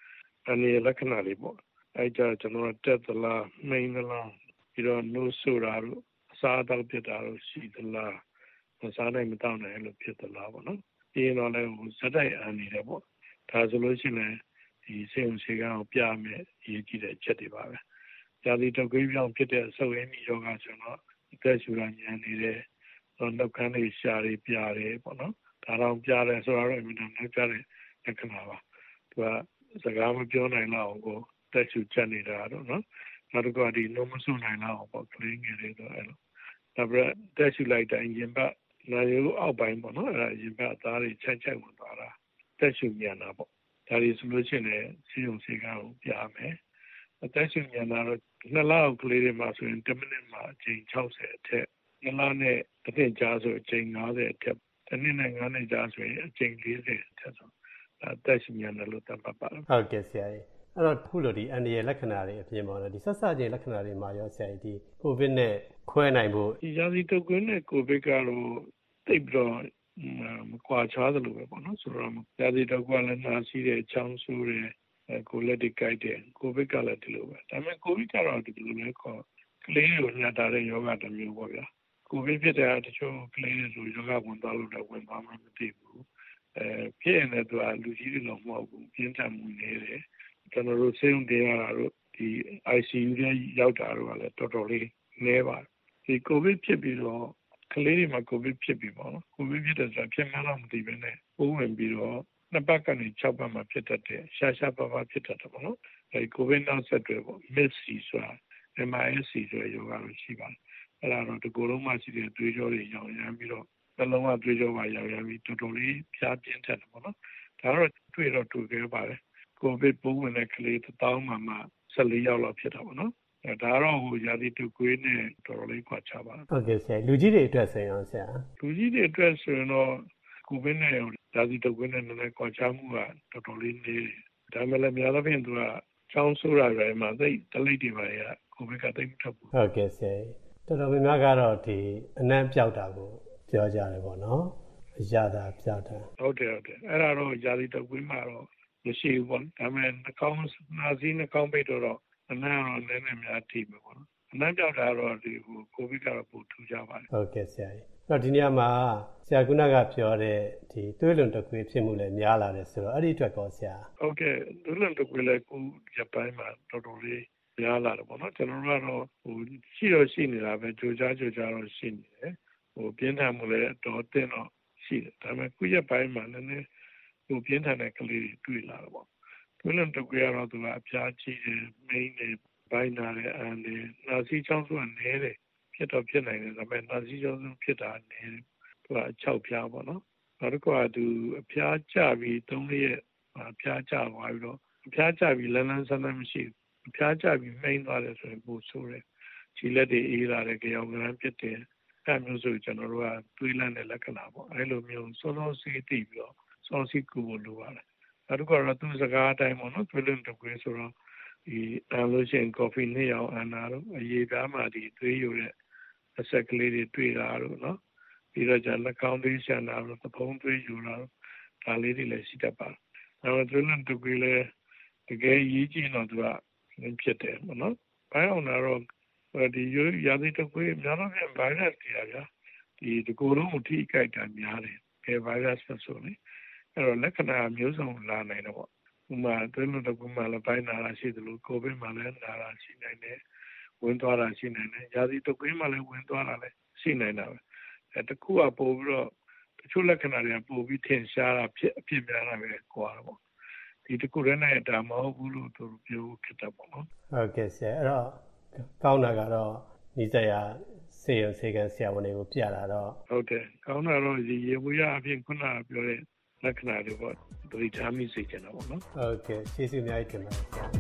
အနေလက္ခဏာတွေပေါ့အဲ့ကြကျွန်တော်တက်သလားမိန်သလားပြီးတော့နိုးဆိုတာတို့အစားအသောက်ဖြစ်တာတို့ရှိသလားမစားနိုင်မတောက်နိုင်လို့ဖြစ်သလားပေါ့နော်ပြီးရင်တော့လည်းဇက်တိုက်အန်နေတယ်ပေါ့ဒါဆိုလို့ရှိရင်ဒီစေုံစေကံကိုပြမယ်အရေးကြီးတဲ့ချက်တွေပါပဲဇာတိတုပ်ကွေးပြောင်းဖြစ်တဲ့ဆုပ်ရင်းမိယောဂဆိုတော့အသက်ရှူတာညံနေတယ်နှုတ်ခမ်းတွေရှာတွေပြတယ်ပေါ့နော်ဒါတော့ပြတယ်ဆိုတော့အမြဲတမ်းနောက်ကျတဲ့လက္ခဏာပါသူကစကားမပြောနိုင်တော့ကိုတက်ရှူချက်နေတာတော့နော်နောက်တစ်ခုကဒီနှုတ်မဆုနိုင်တော့ပေါ့ကလေးငယ်တွေတော့အဲ့လိုနောက်ပြီးတက်ရှူလိုက်တိုင်းရင်ဘတ်နာရီအောက်ပိုင်းပေါ့နော်အဲ့ဒါရင်ဘတ်အသားတွေချိုက်ချိုက်ဝင်သွားတာတက်ရှူညံတာပေါ့ဒါတွေဆိုလို့ရှိရင်စီယုံစေကံကိုပြမယ်အသက်ရှူညံတာတော့2လအောက်ကလေးတွေမှာဆိုရင်10မိနစ်မှာအချိန်60အထက်2လနဲ့တစ်နှစ်ကြာဆိုအချိန်50အထက်တစ်နှစ်နဲ့9နှစ်ကြာဆိုရင်အချိန်40အထက်ဆိုအသက်ရှူညံတယ်လို့သတ်မှတ်ပါတယ်ဟုတ်ကဲ့ဆရာကြီးအဲ့တော့ခုလိုဒီအန္တရာယ်လက္ခဏာတွေအပြင်ပေါ်တော့ဒီဆက်စချင်းလက္ခဏာတွေမှာရောဆရာကြီးဒီကိုဗစ်နဲ့ခွဲနိုင်ဖို့ဒီရာသီတုပ်ကွေးနဲ့ကိုဗစ်ကတော့တိတ်ပြီးတော့မကွာခြားသလိုပဲပေါ့နော်ဆိုတော့ရာသီတုပ်ကွေးလည်းနာစီးတယ်ချောင်းဆိုးတယ်ကိုလက်တွေကိုက်တယ်ကိုဗစ်ကလည်းဒီလိုပဲဒါပေမဲ့ကိုဗစ်ကတော့ဒီလိုမျိုးခေါ်ကလေးတွေကိုညှတာတဲ့ယောဂတစ်မျိုးပေါ့ဗျာကိုဗစ်ဖြစ်တဲ့တချို့ကလေးတွေဆိုယောဂဝင်သွားလို့တော့ဝင်သွားမှမသိဘူးဖြစ်ရင်လည်းသူကလူကြီးတွေတော့မဟုတ်ဘူးပြင်းထန်မှုနေတယ်ကျွန်တော်တို့ဆေးရုံတင်ရတာတို့ဒီ ICU ထဲရောက်တာတို့ကလည်းတော်တော်လေးနည်းပါတယ်ဒီကိုဗစ်ဖြစ်ပြီးတော့ကလေးတွေမှာကိုဗစ်ဖြစ်ပြီးပေါ့နော်ကိုဗစ်ဖြစ်တဲ့ဆိုဖြစ်မှန်းတော့မသိဘဲနဲ့ပိုးဝင်ပြီးတော့2ပတ်ကနေ6ပတ်မှာဖြစ်တတ်တယ်ရှားရှားပါးပါးဖြစ်တတ်တယ်ပေါ့နော်အဲဒီကိုဗစ်နောက်ဆက်တွဲပေါ့ MIS-C ဆိုတာ MIS-C ဆိုတဲ့ယောဂလို့ရှိပါတယ်အဲ့ဒါတော့ဒီကိုယ်လုံးမှရှိတဲ့သွေးကြောတွေရောင်ရမ်းပြီးတော့နှလုံးကသွေးကြောပါရောင်ရမ်းပြီးတော်တော်လေးဖြားပြင်းထန်တယ်ပေါ့နော်ဒါတော့တွေ့ခဲ့ပါတယ်ကိုဗစ်ပိုးဝင်တဲ့ကလေး1000မှာ14ယောက်လောက်ဖြစ်တာပေါ့နော်ဒါတော့ဟိုရာသီတုပ်ကွေးနဲ့တော်တော်လေးကွာခြားပါဟုတ်ကဲ့ဆရာလူကြီးတွေအတွက်ဆိုရင်ဆရာလူကြီးတွေအတွက်ဆိုရင်တော့ကိုဗစ်နဲ့ရာသီတုပ်ကွေးနဲ့လည်းကွာခြားမှုကတော်တော်လေးနေတယ်ဒါမှလည်းများသောဖြင့်သူကချောင်းဆိုးတာတွေမှာသိတလိပ်တွေပါရကိုဗစ်ကသိမထပ်ဘူးဟုတ်ကဲ့ဆရာတော်တော်များများကတော့ဒီအနံ့ပြောက်တာကိုပြောကြတယ်ပေါ့နော်အရသာပြောက်တာဟုတ်တယ်အဲ့ဒါတော့ရာသီတုပ်ကွေးမှာတော့မရှိဘူးပေါ့ဒါပေမဲ့နှာခေါင်းနာစီးနှာခေါင်းပိတ်တော့အနံ့တော့နည်းနည်းများထိပဲပေါ့နော်အနံ့ပြောက်တာတော့ဒီကိုဗစ်ကတော့ပိုထူးကြပါတယ်ဟုတ်ကဲ့ဆရာကြီးအဲ့တော့ဒီနေရာမှာဆရာကုနာကပြောတဲ့ဒီသွေးလွန်တုပ်ကွေးဖြစ်မှုလည်းများလာတယ်ဆိုတော့အဲ့ဒီအတွက်ကောဆရာဟုတ်ကဲ့သွေးလွန်တုပ်ကွေးလည်းခုရပိုင်းမှာတော်တော်လေးများလာတယ်ပေါ့နော်ကျွန်တော်တို့ကတော့ရှိနေတာပဲကြိုကြားတော့ရှိနေတယ်ပြင်းထန်မှုလည်းတော့တင်းတော့ရှိတယ်ဒါပေမဲ့ခုရပိုင်းမှာလည်းပြင်းထန်တဲ့ကလေးတွေတွေ့လာတယ်ပေါ့သွေးလွန်တုပ်ကွေးကတော့သူကအဖျားကြီးတယ်မိန်းတယ်ဘိုင်းနာတယ်အန်တယ်နာစီချောင်းဆိုတာနဲတယ်ဖြစ်တော့ဖြစ်နိုင်တယ်ဒါပေမဲ့နာစီချောင်းဖြစ်တာနဲတယ်သူက6ဖျားပေါ့နော်နောက်တစ်ခုကသူအဖျားကျပြီး3ရက်အဖျားကျသွားပြီးတော့အဖျားကျပြီးလန်းဆန်းမရှိဘူးအဖျားကျပြီးမိန်းသွားတယ်ဆိုရင်ပိုဆိုးတယ်ခြေလက်တွေအေးလာတယ်ကြောင်ကရမ်းဖြစ်တယ်အဲ့မျိုးဆိုကျွန်တော်တို့ကတွေးလန့်တဲ့လက္ခဏာပေါ့အဲ့လိုမျိုးစောစီးသိပြီးတော့စောစီးကူဖို့လိုပါတယ်နောက်တစ်ခုကတော့သူစကားအတိုင်းပေါ့နော်သွေးလွန်တုပ်ကွေးဆိုတော့ဒီလို့ရှိရင်ကော်ဖီ2ရောင်အနာတို့အရေးပြားမှာဒီသွေးယိုတဲ့အဆက်ကလေးတွေတွေ့တာတို့နော်ပြီးတော့နှာခေါင်းသွေးရှံတာတို့သဖုံးသွေးယိုတာတို့ဒါလေးတွေလည်းရှိတတ်ပါတယ်နောက်သွေးလွန်တုပ်ကွေးလည်းတကယ်ရေးကြည့်တော့သူကဖြစ်တယ်ပေါ့နော်ဘိုင်းအောင်တာတော့ဒီရာသီတုပ်ကွေးများတော့ပြန်ဗိုင်းရပ်စ်တွေဗျာဒီကိုယ်လုံးကိုထိကြိုက်တာများတယ်ဘယ်ဗိုင်းရပ်စ်ဆိုလဲအဲ့တော့လက္ခဏာမျိုးစုံလာနိုင်တော့ပေါ့ဥမာသွေးလွန်တုပ်ကွေးမှာလည်းဘိုင်းနာတာရှိသလိုကိုဗစ်မှာလည်းနာတာရှိနိုင်တယ်ဝင်သွားတာရှိနိုင်တယ်ရာသီတုပ်ကွေးမှာလည်းဝင်သွားတာလည်းရှိနိုင်တာပဲတခုကပို့ပြီးတော့တချို့လက္ခဏာတွေကပို့ပြီးထင်ရှားတာအဖြစ်များတာပဲကွာတော့ဒီတခုတည်းနဲ့ဒါမဟုတ်ဘူးလို့သူပြောဖြစ်တာပေါ့နော်ဟုတ်ကဲ့ဆရာအဲ့တော့ကောင်းတာကတော့ဒီစရာစေကန်ဆရာဝန်တွေကိုပြတာတော့ဟုတ်တယ်ကောင်းတာတော့ဒီရေဝေးရအဖြစ်ခုနကပြောတဲ့လက္ခဏာတွေပေါ့ဒီချာမိစေချင်တာပေါ့နော်ဟုတ်ကဲ့ကျေးဇူးအများကြီးတင်ပါတယ်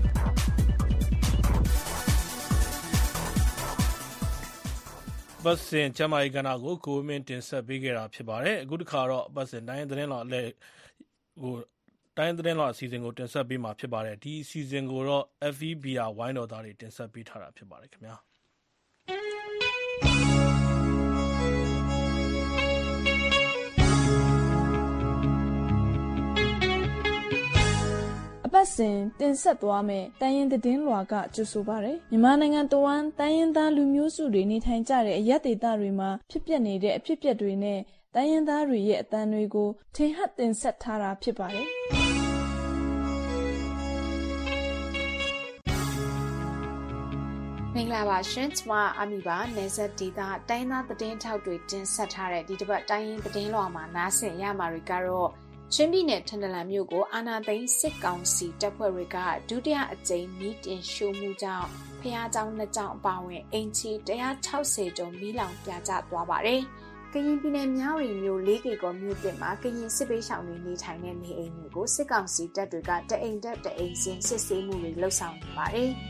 ပတ်စင်ကျမကြီးကဏ္ဍကိုကိုမင်းတင်ဆက်ပေးခဲ့တာဖြစ်ပါတယ်အခုတစ်ခါတော့ပတ်စင်တိုင်းသတင်းတော်လည်းတိုင်းသတင်းတော်အစီအစဉ်ကိုတင်ဆက်ပေးမှာဖြစ်ပါတယ်ဒီအစီအစဉ်ကိုတော့ FEBR ဝိုင်းတော်သားတွေတင်ဆက်ပေးထားတာဖြစ်ပါတယ်ခင်ဗျာအပတ်ပတ်စဉ်တင်ဆက်သွားမယ့်တိုင်းရင်းသတင်းလွှာကကြိုဆိုပါရယ်မြန်မာနိုင်ငံတဝန်းတိုင်းရင်းသားလူမျိုးစုတွေနေထိုင်ကြတဲ့အရပ်ဒေသတွေမှာဖြစ်ပျက်နေတဲ့အဖြစ်အပျက်တွေနဲ့တိုင်းရင်းသားတွေရဲ့အသံတွေကိုထင်ဟပ်တင်ဆက်ထားတာဖြစ်ပါတယ်မင်္ဂလာပါရှင်ကျမအမီပါနယ်စပ်ဒေသတိုင်းသားသတင်းထောက်တွေတင်ဆက်ထားတဲ့ဒီတစ်ပတ်တိုင်းရင်းသတင်းလွှာမှာနားဆင်ရမှာတွေကတော့ချင်းပြည်နယ်ထန်တလန်မြို့ကိုအာဏာသိမ်းစစ်ကောင်စီတပ်ဖွဲ့တွေကဒုတိယအကြိမ်မီးတင်ရှို့မှုကြောင့်ဖျားเจ้าနှစ်เจ้าအပါအဝင်အင်ချီ160ကျော်မီးလောင်ပြာကျသွားပါတယ်။ကရင်ပြည်နယ်မြဝတီမြို့၄ကီကောမြို့တင်မှာကရင်စစ်ပေးရှောင်တွေနေထိုင်တဲ့နေအိမ်တွေကိုစစ်ကောင်စီတပ်တွေကတအိမ်တက်တအိမ်စင်းစစ်ဆေးမှုတွေလှုပ်ဆောင်နေပါတယ်။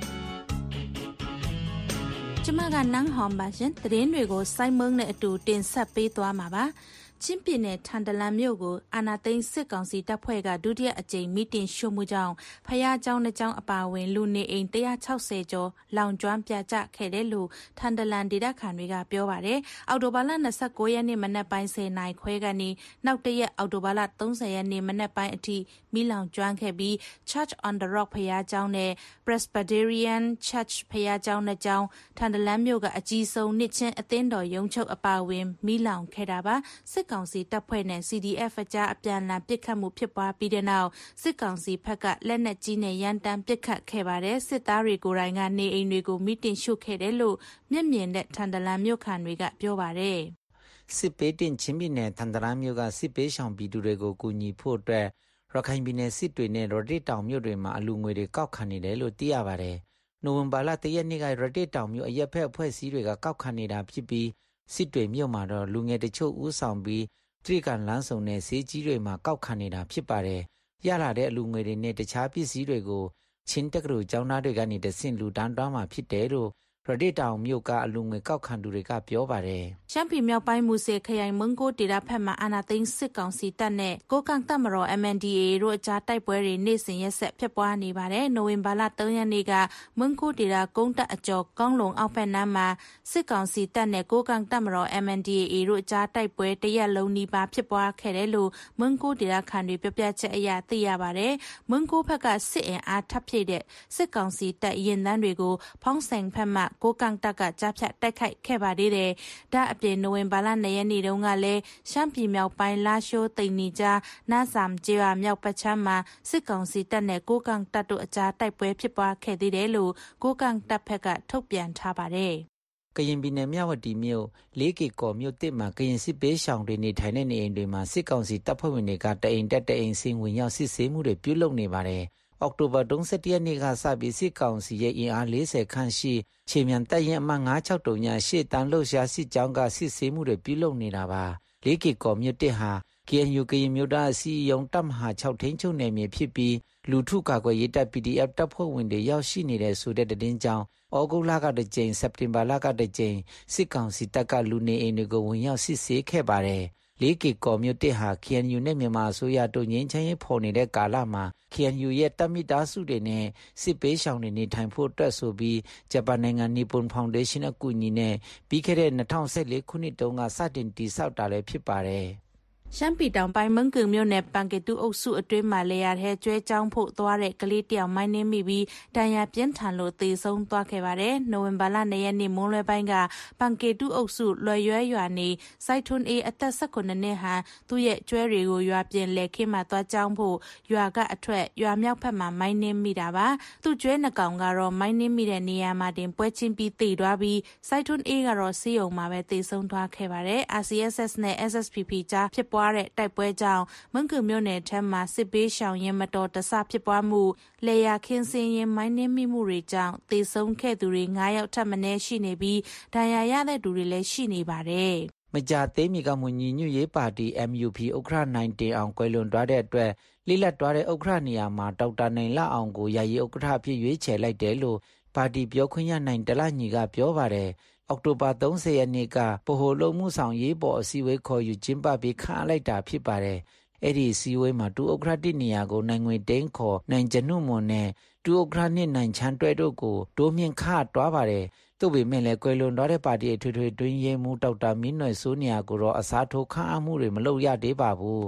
ကျမကနန်းဟောင်ပါရှင်သတင်းတွေကိုစိုင်းမုံနဲ့အတူတင်ဆက်ပေးသွားမှာပါချင်းပြည်နယ်ထန်တလန်မြို့ကိုအာဏာသိမ်းစစ်ကောင်စီတပ်ဖွဲ့ကဒုတိယအကြိမ်မီတင်ရှို့မှုကြောင့်ဖျားเจ้าနှစ်เจ้าအပါအဝင်လူနေအိမ်160ကျော်လောင်ကျွမ်းပြာကျခဲ့တယ်လို့ထန်တလန်ဒေသခံတွေကပြောပါတယ်အော်တိုဘာလ29ရက်နေ့မနက်ပိုင်း10နာရီခွဲကနေနောက်တရက်အော်တိုဘာလ30ရက်နေ့မနက်ပိုင်းအထိမီးလောင်ကျွမ်းခဲ့ပြီး Church on the Rock ဖျားเจ้าနဲ့ Presbyterian Church ဖျားเจ้าနှစ်เจ้าထန်တလန်မြို့ကအကြီးဆုံးနှစ်ချင်းအသင်းတော်ရုံးချုပ်အပါအဝင်မီးလောင်ခဲ့တာပါစစ်ကောင်စီတပ်ဖွဲ့နဲ့ CDF အကြားအပြန်အလှန်ပစ်ခတ်မှုဖြစ်ပွားပြီးတဲ့နောက်စစ်ကောင်စီဘက်ကလက်နက်ကြီးနဲ့ရန်တမ်းပစ်ခတ်ခဲ့ပါတယ်စစ်သားတွေကိုယ်တိုင်ကနေအိမ်တွေကိုမီးတင်ရှို့ခဲ့တယ်လို့မျက်မြင်တဲ့ထန်တလန်မြို့ခံတွေကပြောပါတယ်စစ်ပေးတင်ချင်းပြည်နယ်ထန်တလန်မြို့ကစစ်ပေးရှောင်ပြည်သူတွေကိုကူညီဖို့အတွက်ရခိုင်ပြည်နယ်စစ်တွေနဲ့ရတိတောင်မြို့တွေမှာအလူငွေတွေကောက်ခံနေတယ်လို့သိရပါတယ်နိုဝင်ဘာလ1ရက်နေ့ကရတိတောင်မြို့အရက်ဖက်အဖွဲ့အစည်းတွေကကောက်ခံနေတာဖြစ်ပြီးစစ်တွေမြို့မှာတော့လူငယ်တချို့ဦးဆောင်ပြီးတရိကန်လမ်းစုံနဲ့ဈေးကြီးတွေမှာကောက်ခံနေတာဖြစ်ပါတယ်။ရလာတဲ့အလူငွေတွေနဲ့တခြားပစ္စည်းတွေကိုချင်းတက္ကသိုလ်ကျောင်းသားတွေကနေတဆင့်လူတန်းတွားမှာဖြစ်တယ်လို့ရတိတောင်မြို့ကအလူငွေကောက်ခံသူတွေကပြောပါတယ်။ရှမ်းပြည်မြောက်ပိုင်းမူဆယ်ခရိုင်မုံကိုဒေသဖက်မှာအာဏာသိမ်းစစ်ကောင်စီတပ်နဲ့ကိုကန့်တပ်မတော် MNDAA တို့အကြားတိုက်ပွဲတွေနေ့စဉ်ရက်ဆက်ဖြစ်ပွားနေပါတယ်။နိုဝင်ဘာလ3ရက်နေ့ကမုံကိုဒေသကုန်းတပ်အကျော်ကောင်းလုံအောက်ဖက်နားမှာစစ်ကောင်စီတပ်နဲ့ကိုကန့်တပ်မတော် MNDAA တို့အကြားတိုက်ပွဲတရက်လုံးနီးပါးဖြစ်ပွားခဲ့တယ်လို့မုံကိုဒေသခံတွေပြောပြချက်အရသိရပါတယ်။မုံကိုဘက်ကစစ်အင်အားထပ်ဖြည့်တဲ့စစ်ကောင်စီတပ်ရင်တန်းတွေကိုဖောင်းဆိုင်ဖက်မှကိုကန့်တပ်ကကြားဖြတ်တိုက်ခိုက်ခဲ့ပါသေးတယ်။ဒါအပြင်နိုဝင်ဘာလ2ရက်နေ့တုန်းကလည်းရှမ်းပြည်မြောက်ပိုင်းလာရှိုးတိန်နီကြားနာဆမ်ကျေးရွာမြောက်ပတ်ချမ်းမှာစစ်ကောင်စီတပ်နဲ့ကိုကန့်တပ်တို့အကြားတိုက်ပွဲဖြစ်ပွားခဲ့သေးတယ်လို့ကိုကန့်တပ်ဖက်ကထုတ်ပြန်ထားပါတယ်။ကရင်ပြည်နယ်မြဝတီမြို့၄ကီကောမြို့တစ်မှာကရင်စစ်ပေးရှောင်တွေနေထိုင်တဲ့နေအိမ်တွေမှာစစ်ကောင်စီတပ်ဖွဲ့ဝင်တွေကတအိမ်တက်တအိမ်စင်းဝင်ရောက်စစ်ဆေးမှုတွေပြုလုပ်နေပါတယ်။အောက်တိုဘာ31ရက်နေ့ကစပြီးစစ်ကောင်စီရဲ့အင်အား40ခန့်ရှိခြေမြန်တပ်ရင်အမှတ်963ညရှေ့တန်းလှုပ်ရှားစစ်ကြောင်းကစစ်ဆေးမှုတွေပြုလုပ်နေတာပါ၄ကီကောမြို့တစ်ဟာ KNU ကရင်မြို့သားအစည်းအရုံးတပ်မဟာ6ထိန်းချုပ်နယ်မြေဖြစ်ပြီးလူထုကာကွယ်ရေးတပ် PDF တပ်ဖွဲ့ဝင်တွေရောက်ရှိနေတဲ့ဆိုတဲ့သတင်းကြောင့်ဩဂုတ်လကတစ်ကြိမ်စက်တင်ဘာလကတစ်ကြိမ်စစ်ကောင်စီတပ်ကလူနေအိမ်တွေကိုဝင်ရောက်စစ်ဆေးခဲ့ပါတယ်၄ကီကောမြို့တစ်ဟာ KNU နဲ့မြန်မာအစိုးရတို့ငြိမ်းချမ်းရေးဖော်နေတဲ့ကာလမှာ KNU ရဲ့တပ်မိသားစုတွေနဲ့စစ်ပေးရှောင်တွေနေထိုင်ဖို့အတွက်ဆိုပြီးဂျပန်နိုင်ငံနီပွန်ဖောင်ဒေးရှင်းအကူအညီနဲ့ပြီးခဲ့တဲ့2014ခုနှစ်တုန်းကစတင်တည်ဆောက်တာလည်းဖြစ်ပါတယ်ရှမ်းပြည်တောင်ပိုင်းမုံကึงမြို့နယ်ပန်ကေတူအုပ်စုအတွင်းမှာလေယာထဲကျွဲကြောင်းဖို့သွားတဲ့ကလေးတယောက်မိုင်းနှင်းမိပြီးတန်ရာပြင်းထန်လို့သေဆုံးသွားခဲ့ပါတယ်။နိုဝင်ဘာလ2ရက်နေ့မွန်းလွဲပိုင်းကပန်ကေတူအုပ်စုလွယ်ရွဲရွာနေစိုက်ထွန်းအေးအသက်18နှစ်ဟန်သူ့ရဲ့ကျွဲတွေကိုရွာပြင်လေခင်းမှာသွားကြောင်းဖို့ရွာကအထွက်ရွာမြောက်ဖက်မှာမိုင်းနှင်းမိတာပါ။သူ့ကျွဲနှကောင်ကတော့မိုင်းနှင်းမိတဲ့နေရာမှာတင်ပွဲချင်းပြီးသေသွားပြီးစိုက်ထွန်းအေးကတော့ဆေးရုံမှာပဲသေဆုံးသွားခဲ့ပါတယ်။ RCSS နဲ့ SSPP ကြားဖြစ်ပွားတဲ့တိုက်ပွဲကြောင့်မုံကึงမြို့နယ်ထက်မှာစစ်ပေးရှောင်ရင်မတော်တဆဖြစ်ပွားမှုလေယာခင်းစင်းရင်မိုင်းနှင်းမိမှုတွေကြောင့်သေဆုံးခဲ့သူတွေ9ယောက်ထပ်မံရှိနေပြီးဒဏ်ရာရတဲ့သူတွေလည်းရှိနေပါတယ်မကြသေးမီကမွန်ညီညွတ်ရေးပါတီ MUP ဥက္ကဋ္ဌနိုင်တင်အောင်ကွယ်လွန်သွားတဲ့အတွက်လိလက်သွားတဲ့ဥက္ကဋ္ဌနေရာမှာဒေါက်တာနိုင်လအောင်ကိုယာယီဥက္ကဋ္ဌအဖြစ်ရွေးချယ်လိုက်တယ်လို့ပါတီပြောခွင့်ရနိုင်တလညီကပြောပါတယ်အောက်တိုဘာ30ရက်နေ့ကဗဟိုလုံမှုဆောင်ရေးပေါ်အစည်းအဝေးခေါ်ယူကျင်းပပြီးခန့်အပ်လိုက်တာဖြစ်ပါတယ်။အဲ့ဒီအစည်းအဝေးမှာဒုဥက္ကဋ္ဌနေရာကိုနိုင်ငွေတိန်းခေါ်နိုင်ကျနုမွန်နဲ့ဒုဥက္ကဋ္ဌနဲ့နိုင်ချမ်းတွဲတို့ကိုတိုးမြင့်ခန့်တွားပါတယ်။သို့ပေမဲ့လည်းကွယ်လွန်သွားတဲ့ပါတီအထွေထွေတွင်းရေးမှူးဒေါက်တာမင်းနွယ်စိုးနေရာကိုတော့အစားထိုးခန့်အပ်မှုတွေမလုပ်ရသေးပါဘူး။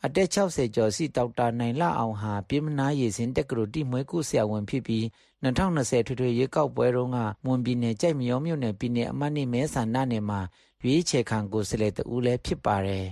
အသက်60ကျော်ရှိဒေါက်တာနိုင်လအောင်ဟာပြည်မနာရည်စင်တက္ကသိုလ်တိမွေးကုဆရာဝန်ဖြစ်ပြီး2020ထွေထွေရွေးကောက်ပွဲတုန်းကမွန်ပြည်နယ်ကြိုက်မရောမြို့နယ်ပြည်နယ်အမှတ်2မဲဆန္ဒနယ်မှာရွေးချယ်ခံကိုယ်စားလှယ်တဦးလည်းဖြစ်ပါတယ်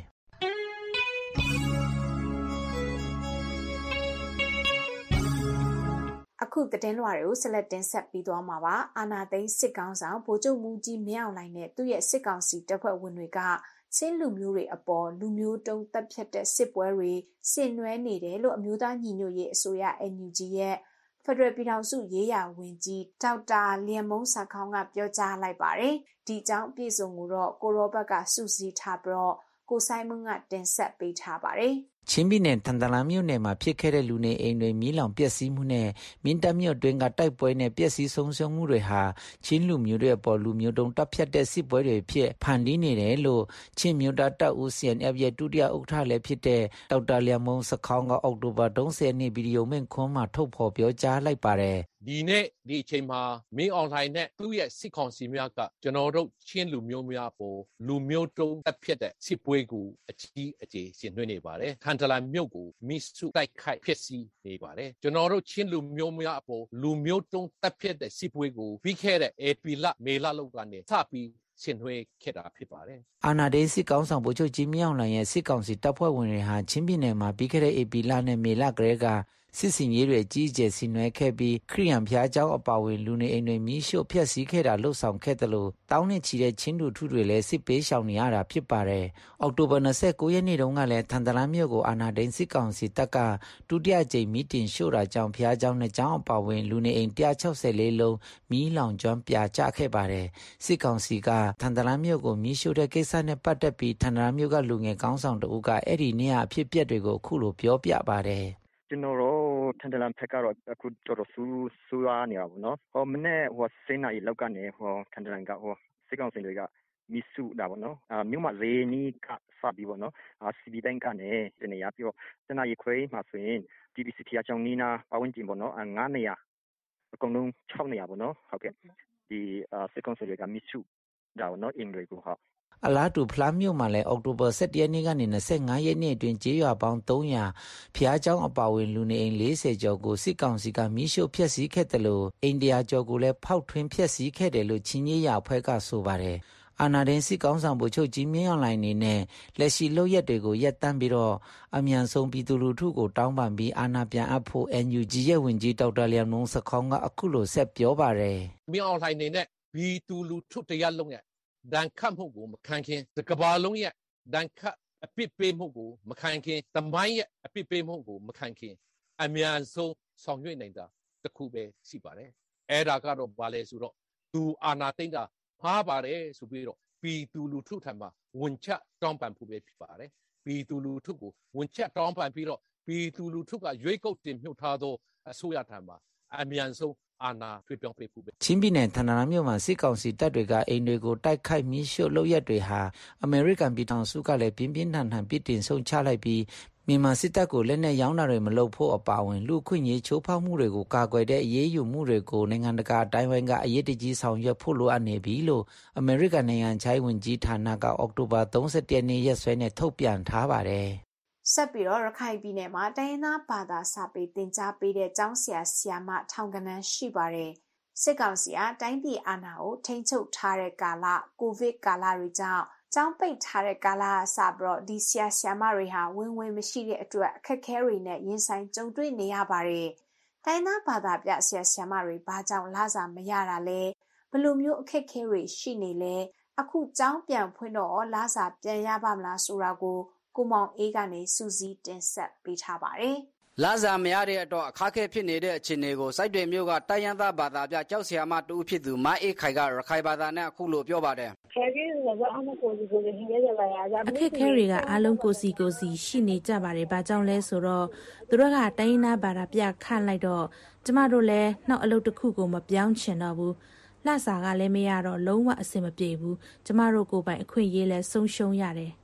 အခုသတင်းလွှာတွေကိုဆက်လက်တင်ဆက်ပြီးသွားမှာပါအာနာသိန်းစစ်ကောင်ဆောင်ဗိုလ်ချုပ်မူကြီးမင်းအောင်လှိုင်နဲ့သူ့ရဲ့စစ်ကောင်စီတပ်ဖွဲ့ဝင်တွေကချင်းလူမျိုးတွေအပေါ်လူမျိုးတုံးတပ်ဖြတ်တဲ့စစ်ပွဲတွေဆင်နွှဲနေတယ်လို့အမျိုးသားညီညွတ်ရေးအစိုးရ NUG ရဲ့ဖက်ဒရယ်ပြည်ထောင်စုရေးရာဝန်ကြီးဒေါက်တာလျံမုံစခေါင်းကပြောကြားလိုက်ပါတယ်ဒီကြောင့်ပြည်စုံကိုတော့ကိုရောဘတ်ကစုစည်းထားပြီးတော့ကိုဆိုင်မွန်းကတင်ဆက်ပေးထားပါတယ်ချင်းပြည်နယ်ထန်တလန်မြို့နယ်မှာဖြစ်ခဲ့တဲ့လူနေအိမ်တွေမီးလောင်ပျက်စီးမှုနဲ့မင်းတပ်မြို့တွင်ကတိုက်ပွဲနဲ့ပျက်စီးဆုံးရှုံးမှုတွေဟာချင်းလူမျိုးတွေအပေါ်လူမျိုးတုံးတပ်ဖြတ်တဲ့စစ်ပွဲတွေဖြစ်ဖန်တီးနေတယ်လို့ချင်းမျိုးသားတပ်ဦး CNF ရဲ့ဒုတိယဥက္ကဋ္ဌလည်းဖြစ်တဲ့ဒေါက်တာလျံမုံစခေါင်းကအောက်တိုဘာ30ရက်နေ့ဗီဒီယိုမိန့်ခွန်းမှာထုတ်ဖော်ပြောကြားလိုက်ပါတယ်ဒီနေ့ဒီအချိန်မှာမင်းအွန်လိုင်းနဲ့သူ့ရဲ့စစ်ကောင်စီများကကျွန်တော်တို့ချင်းလူမျိုးများပေါ်လူမျိုးတုံးတပ်ဖြတ်တဲ့စစ်ပွဲကိုအကြီးအကျယ်ဆင်နွှဲနေပါတယ်ထန်တလန်မြို့ကိုမိစုတိုက်ခိုက်ဖြစ်စီနေပါတယ်ကျွန်တော်တို့ချင်းလူမျိုးများအပေါ်လူမျိုးတုံးတပ်ဖြတ်တဲ့စစ်ပွဲကိုပြီးခဲ့တဲ့ဧပြီလမေလလောက်ကနေစပြီးဆင်နွှဲခဲ့တာဖြစ်ပါတယ်အာနာဒေးစစ်ကောင်ဆောင်ဗိုလ်ချုပ်ကြီးမင်းအောင်လှိုင်ရဲ့စစ်ကောင်စီတပ်ဖွဲ့ဝင်တွေဟာချင်းပြည်နယ်မှာပြီးခဲ့တဲ့ဧပြီလနဲ့မေလကလေးကစစ်စင်ရေးတွေကြီးကျယ်ဆင်နွှဲခဲ့ပြီးခရီးရန်ဖျားเจ้าအပါဝင်လူနေအိမ်တွေမီးရှို့ဖျက်ဆီးခဲ့တာလှုပ်ဆောင်ခဲ့တယ်လို့တောင်းနဲ့ချီတဲ့ချင်းတူထုတွေလည်းစစ်ပေးရှောင်နေရတာဖြစ်ပါတယ်။အောက်တိုဘာ29ရက်နေ့တုန်းကလည်းထန်တလန်မြို့ကိုအာနာဒိန်စစ်ကောင်စီတပ်ကဒုတိယကြိမ်မီတင်ရှို့တာကြောင့်ဖျားเจ้าနဲ့เจ้าအပါဝင်လူနေအိမ်164လုံးမီးလောင်ကျွမ်းပြာကျခဲ့ပါတယ်။စစ်ကောင်စီကထန်တလန်မြို့ကိုမီးရှို့တဲ့ကိစ္စနဲ့ပတ်သက်ပြီးထန်တလန်မြို့ကလူငယ်ကောင်းဆောင်တဦးကအဲ့ဒီနေ့အဖြစ်အပျက်တွေကိုအခုလိုပြောပြပါတယ်။ကျွန်တော်တို့ထန်တလန်ဖက်ကတော့အခုတော်တော်ဆူရနေတာပေါ့နော်ဟောမနေ့စိတ်နာရီလောက်ကနေထန်တလန်ကစစ်ကောင်စီတွေကမီစုတာပေါ့နော်မြို့မှာဇေနီးကစပြီးပေါ့နော်စီဘီတိုင်းကနေတနေရပြီးတော့တနာရီခွဲမှာဆိုရင် DBCT အကြောင်းနီးနာပဝန်းကျင်ပေါ့နော်9နေရအကုန်လုံး6နေရပေါ့နော်ဟုတ်ကဲ့ဒီစစ်ကောင်စီတွေကမီစုတာပေါ့နော်အင်္ဂလိပ်ကိုဟုတ်အလားတူဖလားမြို့မှာလည်းအောက်တိုဘာ17ရက်နေ့ကနေ25ရက်နေ့အတွင်းကျေးရွာပေါင်း300ဖျားเจ้าအပါဝင်လူနေအိမ်40ကျော်ကိုစစ်ကောင်စီကမီးရှို့ဖျက်ဆီးခဲ့တယ်လို့အိန္ဒိယကျော်ကိုလည်းဖောက်ထွင်းဖျက်ဆီးခဲ့တယ်လို့ချင်းကြီးရအဖွဲ့ကဆိုပါတယ်အာနာဒင်းစစ်ကောင်ဆောင်ဗိုလ်ချုပ်ကြီးမင်းအောင်လှိုင်နေနဲ့လက်ရှိလုပ်ရက်တွေကိုရပ်တန့်ပြီးတော့အမြန်ဆုံးပြည်သူလူထုကိုတောင်းပန်ပြီးအာဏာပြန်အပ်ဖို့ NUG ရဲ့ဝန်ကြီးဒေါက်တာလျံမုံစခေါင်းကအခုလိုဆက်ပြောပါတယ်မင်းအောင်လှိုင်နေနဲ့ပြည်သူလူထုတရားလုံးရဲ့ဒဏ်ခတ်မှုကိုမခံခင်တကဘာလုံးရဲ့ဒဏ်ခတ်အပစ်ပေးမှုကိုမခံခင်တမိုင်းရဲ့အပစ်ပေးမှုကိုမခံခင်အမြန်ဆုံးဆောင်ရွက်နိုင်တာတခုပဲရှိပါတယ်အဲ့ဒါကတော့ဘာလဲဆိုတော့သူအာဏာသိမ်းတာမှားပါတယ်ဆိုပြီးတော့ပြည်သူလူထုထံမှာဝန်ချက်တောင်းပန်ဖို့ပဲဖြစ်ပါတယ်ပြည်သူလူထုကိုဝန်ချက်တောင်းပန်ပြီးတော့ပြည်သူလူထုကရွေးကောက်တင်မြှုပ်ထားသောအစိုးရထံမှာအမြန်ဆုံးအာဏာထွေပြောင်းပေးဖို့ပဲချင်းပြည်နယ်ထန်တလန်မြို့မှာစစ်ကောင်စီတပ်တွေကအိမ်တွေကိုတိုက်ခိုက်မီးရှို့လုပ်ရက်တွေဟာအမေရိကန်ပြည်ထောင်စုကလည်းပြင်းပြင်းထန်ထန်ပြစ်တင်ဆုံးချလိုက်ပြီးမြန်မာစစ်တပ်ကိုလက်နက်ရောင်းတာတွေမလုပ်ဖို့အပါအဝင်လူခွင့်ရေးချိုးဖောက်မှုတွေကိုကာကွယ်တဲ့အရေးယူမှုတွေကိုနိုင်ငံတကာအတိုင်းအဝိုင်းကအရေးတကြီးဆောင်ရွက်ဖို့လိုအပ်နေပြီလို့အမေရိကန်နိုင်ငံခြားရေးဝန်ကြီးဌာနကအောက်တိုဘာ31ရက်နေ့ရက်စွဲနဲ့ထုတ်ပြန်ထားပါတယ်ဆက်ပြီးတော့ရခိုင်ပြည်နယ်မှာတိုင်းရင်းသားဘာသာစာပေသင်ကြားပေးတဲ့ကျောင်းဆရာဆရာမထောင်ကနန်းရှိပါတယ်စစ်ကောင်စီကတိုင်းပြည်အာဏာကိုထိန်းချုပ်ထားတဲ့ကာလကိုဗစ်ကာလတွေကြောင့်ကျောင်းပိတ်ထားတဲ့ကာလအစပြီးတော့ဒီဆရာဆရာမတွေဟာဝင်မရှိတဲ့အတွက်အခက်အခဲတွေနဲ့ရင်ဆိုင်ကြုံတွေ့နေရပါတယ်တိုင်းသားဘာသာပြဆရာဆရာမတွေဘာကြောင့်လစာမရတာလဲဘယ်လိုမျိုးအခက်အခဲတွေရှိနေလဲအခုကျောင်းပြန်ဖွင့်တော့လစာပြန်ရပါမလားဆိုတာကိုကိုမောင်အေးကနေစူးစီးတင်ဆက်ပေးထားပါတယ်လစာမရတဲ့အတွက်အခက်အခဲဖြစ်နေတဲ့အခြေအနေကိုစိုက်တွေမျိုးကတိုင်းရင်းသားဘာသာပြကျောက်ဆရာမတူဖြစ်သူမအေးခိုင်ကရခိုင်ဘာသာနဲ့အခုလိုပြောပါတယ်အခက်အခဲတွေကအားလုံးကိုယ်စီကိုယ်စီဟင်းရကြပါရကြအခက်အခဲတွေကအားလုံးကိုယ်စီကိုယ်စီရှိနေကြပါတယ်။ဘာကြောင့်လဲဆိုတော့သူတို့ကတိုင်းရင်းသားဘာသာပြခန့်လိုက်တော့ကျမတို့လည်းနောက်အလုပ်တစ်ခုကိုမပြောင်းချင်တော့ဘူး။လစာကလည်းမရတော့လုံးဝအဆင်မပြေဘူး။ကျမတို့ကိုယ်ပိုင်အခွင့်အရေးလည်းဆုံးရှုံးရတယ်။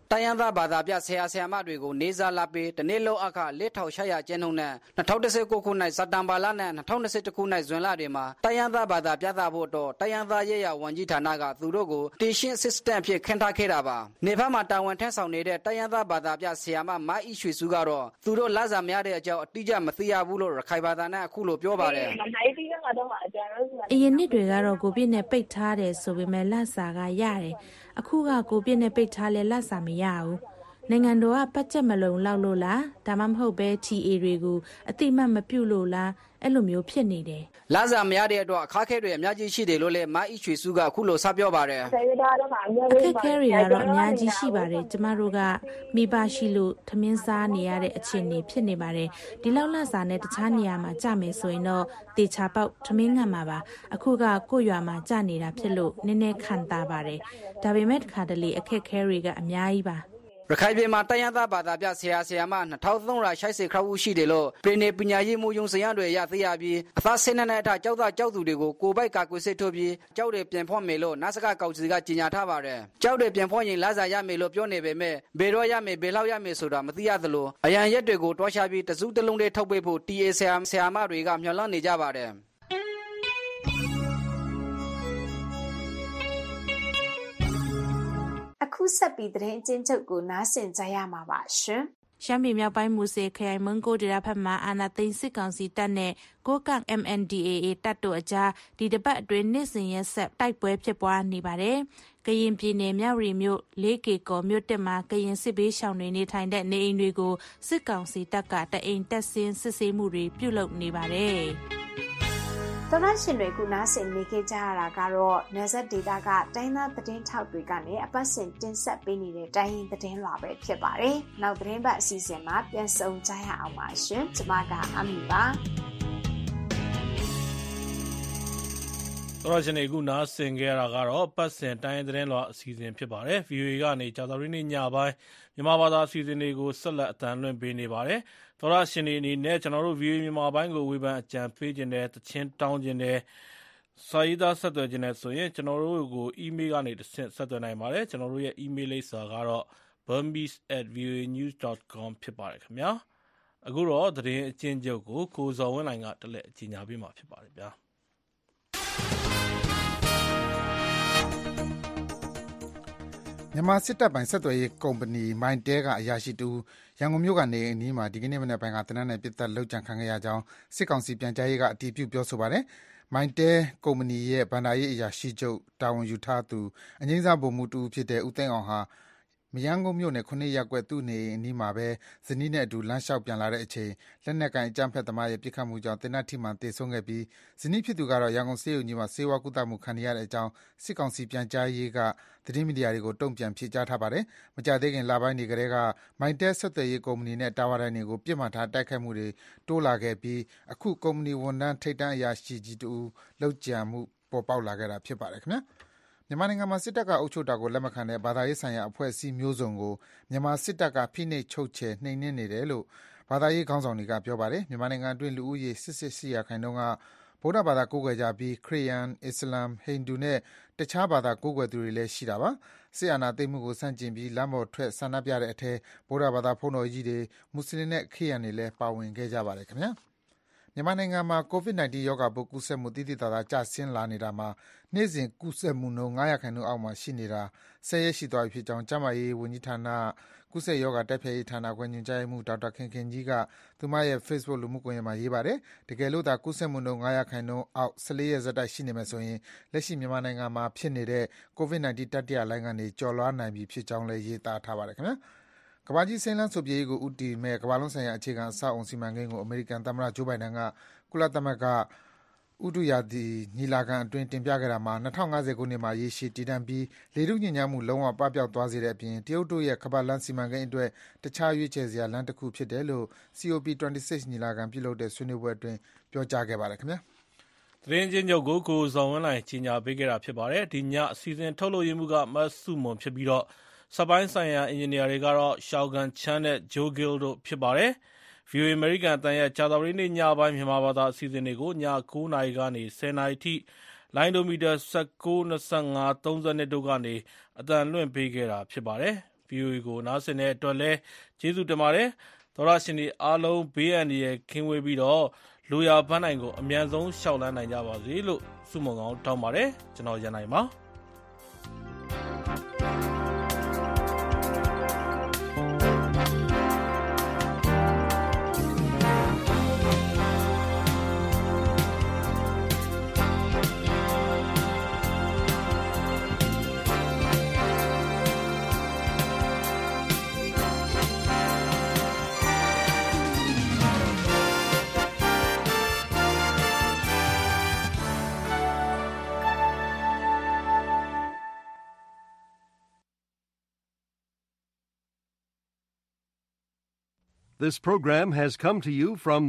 တိုင်းရင်းသားဘာသာပြဆရာဆရာမတွေကိုနေစားလာပေးတနေ့လုံးအခ4,600ကျင်းနှုန်းနဲ့2019ခုနှစ်စက်တင်ဘာလနဲ့2021ခုနှစ်ဇွန်လတွေမှာတိုင်းရင်းသားဘာသာပြသဖို့တော့တိုင်းရင်းသားရေးရာဝန်ကြီးဌာနကသူတို့ကို teaching assistant ဖြစ်ခန့်ထားခဲ့တာပါနေဘက်မှာတာဝန်ထမ်းဆောင်နေတဲ့တိုင်းရင်းသားဘာသာပြဆရာမမအီရွှေစုကတော့သူတို့လစာများတဲ့အကြောင်းအတိအကျမသိရဘူးလို့ရခိုင်ဘာသာနဲ့အခုလိုပြောပါတယ်အရင်နှစ်တွေကတော့ကိုဗစ်နဲ့ပိတ်ထားတယ်ဆိုပေမဲ့လစာကရတယ်အခုကကိုဗစ်နဲ့ပိတ်ထားလဲလစာမရဘူးနိုင်ငံတော်ကပတ်ချက်မလုံလောက်လို့လားဒါမှမဟုတ်ပဲ TA တွေကိုအတိမတ်မပြုတ်လို့လားအဲ့လိုမျိုးဖြစ်နေတယ်လစာမရတဲ့အတွက်အခက်အခဲတွေအများကြီးရှိတယ်လို့လည်းမအီရွှေစုကအခုလိုစပြောပါတယ်အခက်အခဲတွေကတော့အများကြီးရှိပါတယ်ကျမတို့ကမိဘရှိလို့ထမင်းစားနေရတဲ့အခြေအနေဖြစ်နေပါတယ်ဒီလောက်လစာနဲ့တခြားနေရာမှာကြမယ်ဆိုရင်တော့တေချာပေါက်ထမင်းငတ်မှာပါအခုကကိုရွာမှာကြနေတာဖြစ်လို့နည်းနည်းခံတာပါတယ်ဒါပေမဲ့တစ်ခါတလေအခက်အခဲတွေကအများကြီးပါရခိုင်ပြည်မှာတိုင်းရင်းသားဘာသာပြဆရာဆရာမ2360ခန့်ရှိတယ်လို့ပြည်내ပညာရေးမှုယုံစရတွေရသိရပြီးအသားဆင်းနဲ့အထကျောက်သားကျောက်သူတွေကိုကိုပိုက်ကာကွယ်စစ်ထုတ်ပြီးကျောက်တွေပြန်ဖွင့်မယ်လို့နာစကကောက်စီကကြေညာထားပါတယ်ကျောက်တွေပြန်ဖွင့်ရင်လစာရမယ်လို့ပြောနေပေမဲ့ဘယ်တော့ရမယ်ဘယ်လောက်ရမယ်ဆိုတာမသိရသလိုအရန်ရက်တွေကိုတွားချပြီးတစုတလုံးတွေထုတ်ပေးဖို့ TA ဆရာမတွေကမျှော်လင့်နေကြပါတယ်အခုဆက်ပြီးသတင်းအကျဉ်းချုပ်ကိုနားဆင်ကြရမှာပါရှင်ရှမ်းပြည်မြောက်ပိုင်းမူဆယ်ခရိုင်မုံကိုဒေသဖက်မှာအာဏာသိမ်းစစ်ကောင်စီတပ်နဲ့ကိုကန့် MNDAA တပ်တို့အကြားဒီတပတ်အတွင်းနေ့စဉ်ရက်ဆက်တိုက်ပွဲဖြစ်ပွားနေပါတယ်။ကရင်ပြည်နယ်မြဝတီမြို့4ကီကော်မြို့တက်မှာကရင်စစ်ဘေးရှောင်တွေနေထိုင်တဲ့နေအိမ်တွေကိုစစ်ကောင်စီတပ်ကတအိမ်တက်ဆင်းစစ်ဆေးမှုတွေပြုလုပ်နေပါတယ်။တော်ရရှင်တွေခုနားဆင်နေကြရတာကတော့နယ်စပ်ဒေသကတိုင်းသားသတင်းထောက်တွေကနေအပတ်စဉ်တင်ဆက်ပေးနေတဲ့တိုင်းရင်းသတင်းလွှာပဲဖြစ်ပါတယ်။နောက်သတင်းပတ်အစီအစဉ်မှာပြန်ဆုံကြရအောင်ပါရှင်။ကျွန်မကအမီပါ။တော်ရရှင်တွေခုနားဆင်ကြရတာကတော့ပတ်စဉ်တိုင်းရင်းသတင်းလွှာအစီအစဉ်ဖြစ်ပါတယ်။ VOA ကနေကြာသပတေးနေ့ညပိုင်းမြန်မာဘာသာအစီအစဉ်တွေကိုဆက်လက်အသံလွှင့်ပေးနေပါတယ်။သောရရှင်တွေအနေနဲ့ကျွန်တော်တို့ VOA မြန်မာပိုင်းကိုဝေဖန်အကြံပေးခြင်းတဲ့တခြင်းတောင်းခြင်းတဲ့စာရေးသားဆက်သွယ်ခြင်းနဲ့ဆိုရင်ကျွန်တော်တို့ကို email ကနေဆက်သွယ်နိုင်ပါတယ်ကျွန်တော်တို့ရဲ့ email လိပ်စာကတော့ burmese@voanews.com ဖြစ်ပါတယ်ခင်ဗျာအခုတော့သတင်းအကျဉ်းချုပ်ကိုကိုဇော်ဝင်းနိုင်ကတလက်အကြီးညာပေးမှာဖြစ်ပါတယ်ဗျာမြန်မာစစ်တပ်ပိုင်ဆက်သွယ်ရေးကုမ္ပဏီမိုင်းတဲကအရာရှိတူရန်ကုန်မြို့ကနေအနီးမှာဒီကနေ့မနေ့ပိုင်းကတနက်နေ့ပြစ်တက်လောက်ကြံခံခဲ့ရကြောင်းစစ်ကောင်စီပြန်ကြားရေးကအတည်ပြုပြောဆိုပါတယ်။မိုင်းတဲကုမ္ပဏီရဲ့ဗန္ဒာရေးအရာရှိချုပ်တာဝန်ယူထားသူအငိမ့်စားဗိုလ်မှူးတူဖြစ်တဲ့ဦးသိန်းအောင်ဟာမရန်ကုန်မြို့နယ်9ရပ်ကွက်သူ့နေအနီးမှာပဲဇနီးနဲ့အတူလမ်းလျှောက်ပြန်လာတဲ့အချိန်လက်နက်ကင်အကြမ်းဖက်သမားရဲ့ပြစ်ခတ်မှုကြောင့်တင်နတ်ထိမှန်တေဆုံးခဲ့ပြီးဇနီးဖြစ်သူကတော့ရန်ကုန်ဆေးရုံကြီးမှာဆေးဝါးကုသမှုခံနေရတဲ့အကြောင်းစစ်ကောင်စီပြန်ကြားရေးကသတင်းမီဒီယာတွေကိုတုံ့ပြန်ဖြေကြားထားပါတယ်။မကြသေးခင်လပိုင်းတွေကတည်းကမိုင်းတဲဆက်သွယ်ရေးကုမ္ပဏီနဲ့တာဝါတိုင်တွေကိုပြစ်မှတ်ထားတိုက်ခိုက်မှုတွေတိုးလာခဲ့ပြီးအခုကုမ္ပဏီဝန်ထမ်းထိပ်တန်းအရာရှိကြီးတူလောက်ကြံမှုပေါ်ပေါက်လာခဲ့တာဖြစ်ပါတယ်ခင်ဗျာ။မြန်မာနိုင်ငံမှာစစ်တပ်ကအုပ်ချုပ်တာကိုလက်မခံတဲ့ဘာသာရေးဆိုင်ရာအဖွဲ့အစည်းမျိုးစုံကိုမြန်မာစစ်တပ်ကဖိနှိပ်ချုပ်ချယ်နှိမ်နင်းနေတယ်လို့ဘာသာရေးခေါင်းဆောင်တွေကပြောပါတယ်။မြန်မာနိုင်ငံအတွင်းလူဦးရေ88%ကဗုဒ္ဓဘာသာကိုးကွယ်ကြပြီးခရစ်ယာန်၊အစ္စလာမ်၊ဟိန္ဒူနဲ့တခြားဘာသာကိုးကွယ်သူတွေလည်းရှိတာပါ။စစ်အာဏာသိမ်းမှုကိုဆန့်ကျင်ပြီးလမ်းပေါ်ထွက်ဆန္ဒပြတဲ့အထဲဗုဒ္ဓဘာသာဘုန်းတော်ကြီးတွေ၊မွတ်ဆလင်နဲ့ခရစ်ယာန်တွေလည်းပါဝင်ခဲ့ကြပါတယ်ခင်ဗျာ။မြန်မာနိုင်ငံမှာ COVID-19 ရောဂါပိုးကူးစက်မှုသိသိသာသာကျဆင်းလာနေတာမှာနေ့စဉ်ကူးစက်မှုနှုန်း9%အောက်မှာရှိနေတာ10ရက်ရှိသွားပြီဖြစ်ကြောင်းကျန်းမာရေးဝန်ကြီးဌာနကူးစက်ရောဂါတိုက်ဖျက်ရေးဌာနခွဲညွှန်ကြားရေးမှူးဒေါက်တာခင်ခင်ကြီးကသူမရဲ့ Facebook လူမှုကွန်ရက်မှာရေးပါတယ်။တကယ်လို့သာကူးစက်မှုနှုန်း9%အောက်14ရက်ဆက်တိုက်ရှိနေမယ်ဆိုရင်လက်ရှိမြန်မာနိုင်ငံမှာဖြစ်နေတဲ့ COVID-19 တတိယလှိုင်းကနေကျော်လွှားနိုင်ပြီဖြစ်ကြောင်းလည်းရေးသားထားပါတယ်ခင်ဗျာ။ကမ္ဘာကြီးစိမ်းလန်းစိုပြေးရေးကိုဦးတည်မဲ့ကမ္ဘာလုံးဆိုင်ရာအခြေခံအဆောက်အအုံစီမံကိန်းကိုအမေရိကန်သမ္မတဂျိုးဘိုင်ဒန်ကကုလသမဂ္ဂဥတုရာသီညီလာခံအတွင်းတင်ပြခဲ့တာမှာ2050ခုနှစ်မှာရေရှည်တည်တံ့ပြီးလေထုညစ်ညမ်းမှုလုံးဝပပျောက်သွားစေတဲ့အပြင်တရုတ်တို့ရဲ့ကမ္ဘာလမ်းစီမံကိန်းအတွက်တခြားရွေးချယ်စရာလမ်းတစ်ခုဖြစ်တယ်လို့ COP26 ညီလာခံပြုလုပ်တဲ့ဆွေးနွေးပွဲအတွင်းပြောကြားခဲ့ပါတယ်ခင်ဗျာသတင်းချင်းချုပ်ကိုဇော်ဝင်းနိုင်ကြီးညာပေးခဲ့တာဖြစ်ပါတယ်ဒီညအစီအစဉ်ထုတ်လို့ရမှုကမတ်စုမွန်ဖြစ်ပြီးတော့စပိုင်းဆိုင်ရာအင်ဂျင်နီယာတွေကတော့ရှောက်ကန်ချမ်းနဲ့ဂျိုဂီလ်တို့ဖြစ်ပါတယ်။ VOA American အတန်ရဲ့ကြာသပတေးနေ့ညပိုင်းမြန်မာဘာသာအစီအစဉ်တွေကိုည9:00နာရီကနေ10:00နာရီထိလိုင်းဒိုမီတာ19 25 32တို့ကနေအတန်လွှင့်ပေးခဲ့တာဖြစ်ပါတယ် VOA ကိုနားဆင်တဲ့အတွက်လည်းကျေးဇူးတင်ပါတယ်။သောတရှင်တွေအားလုံးဘေးအန္တရာယ်ကင်းဝေးပြီးတော့လိုရာပန်းနိုင်ကိုအမြန်ဆုံးလျှောက်လှမ်းနိုင်ကြပါစေလို့ဆုမွန်ကောင်းတောင်းပါတယ်။ကျွန်တော်ရန်နိုင်ပါ။ This program has come to you from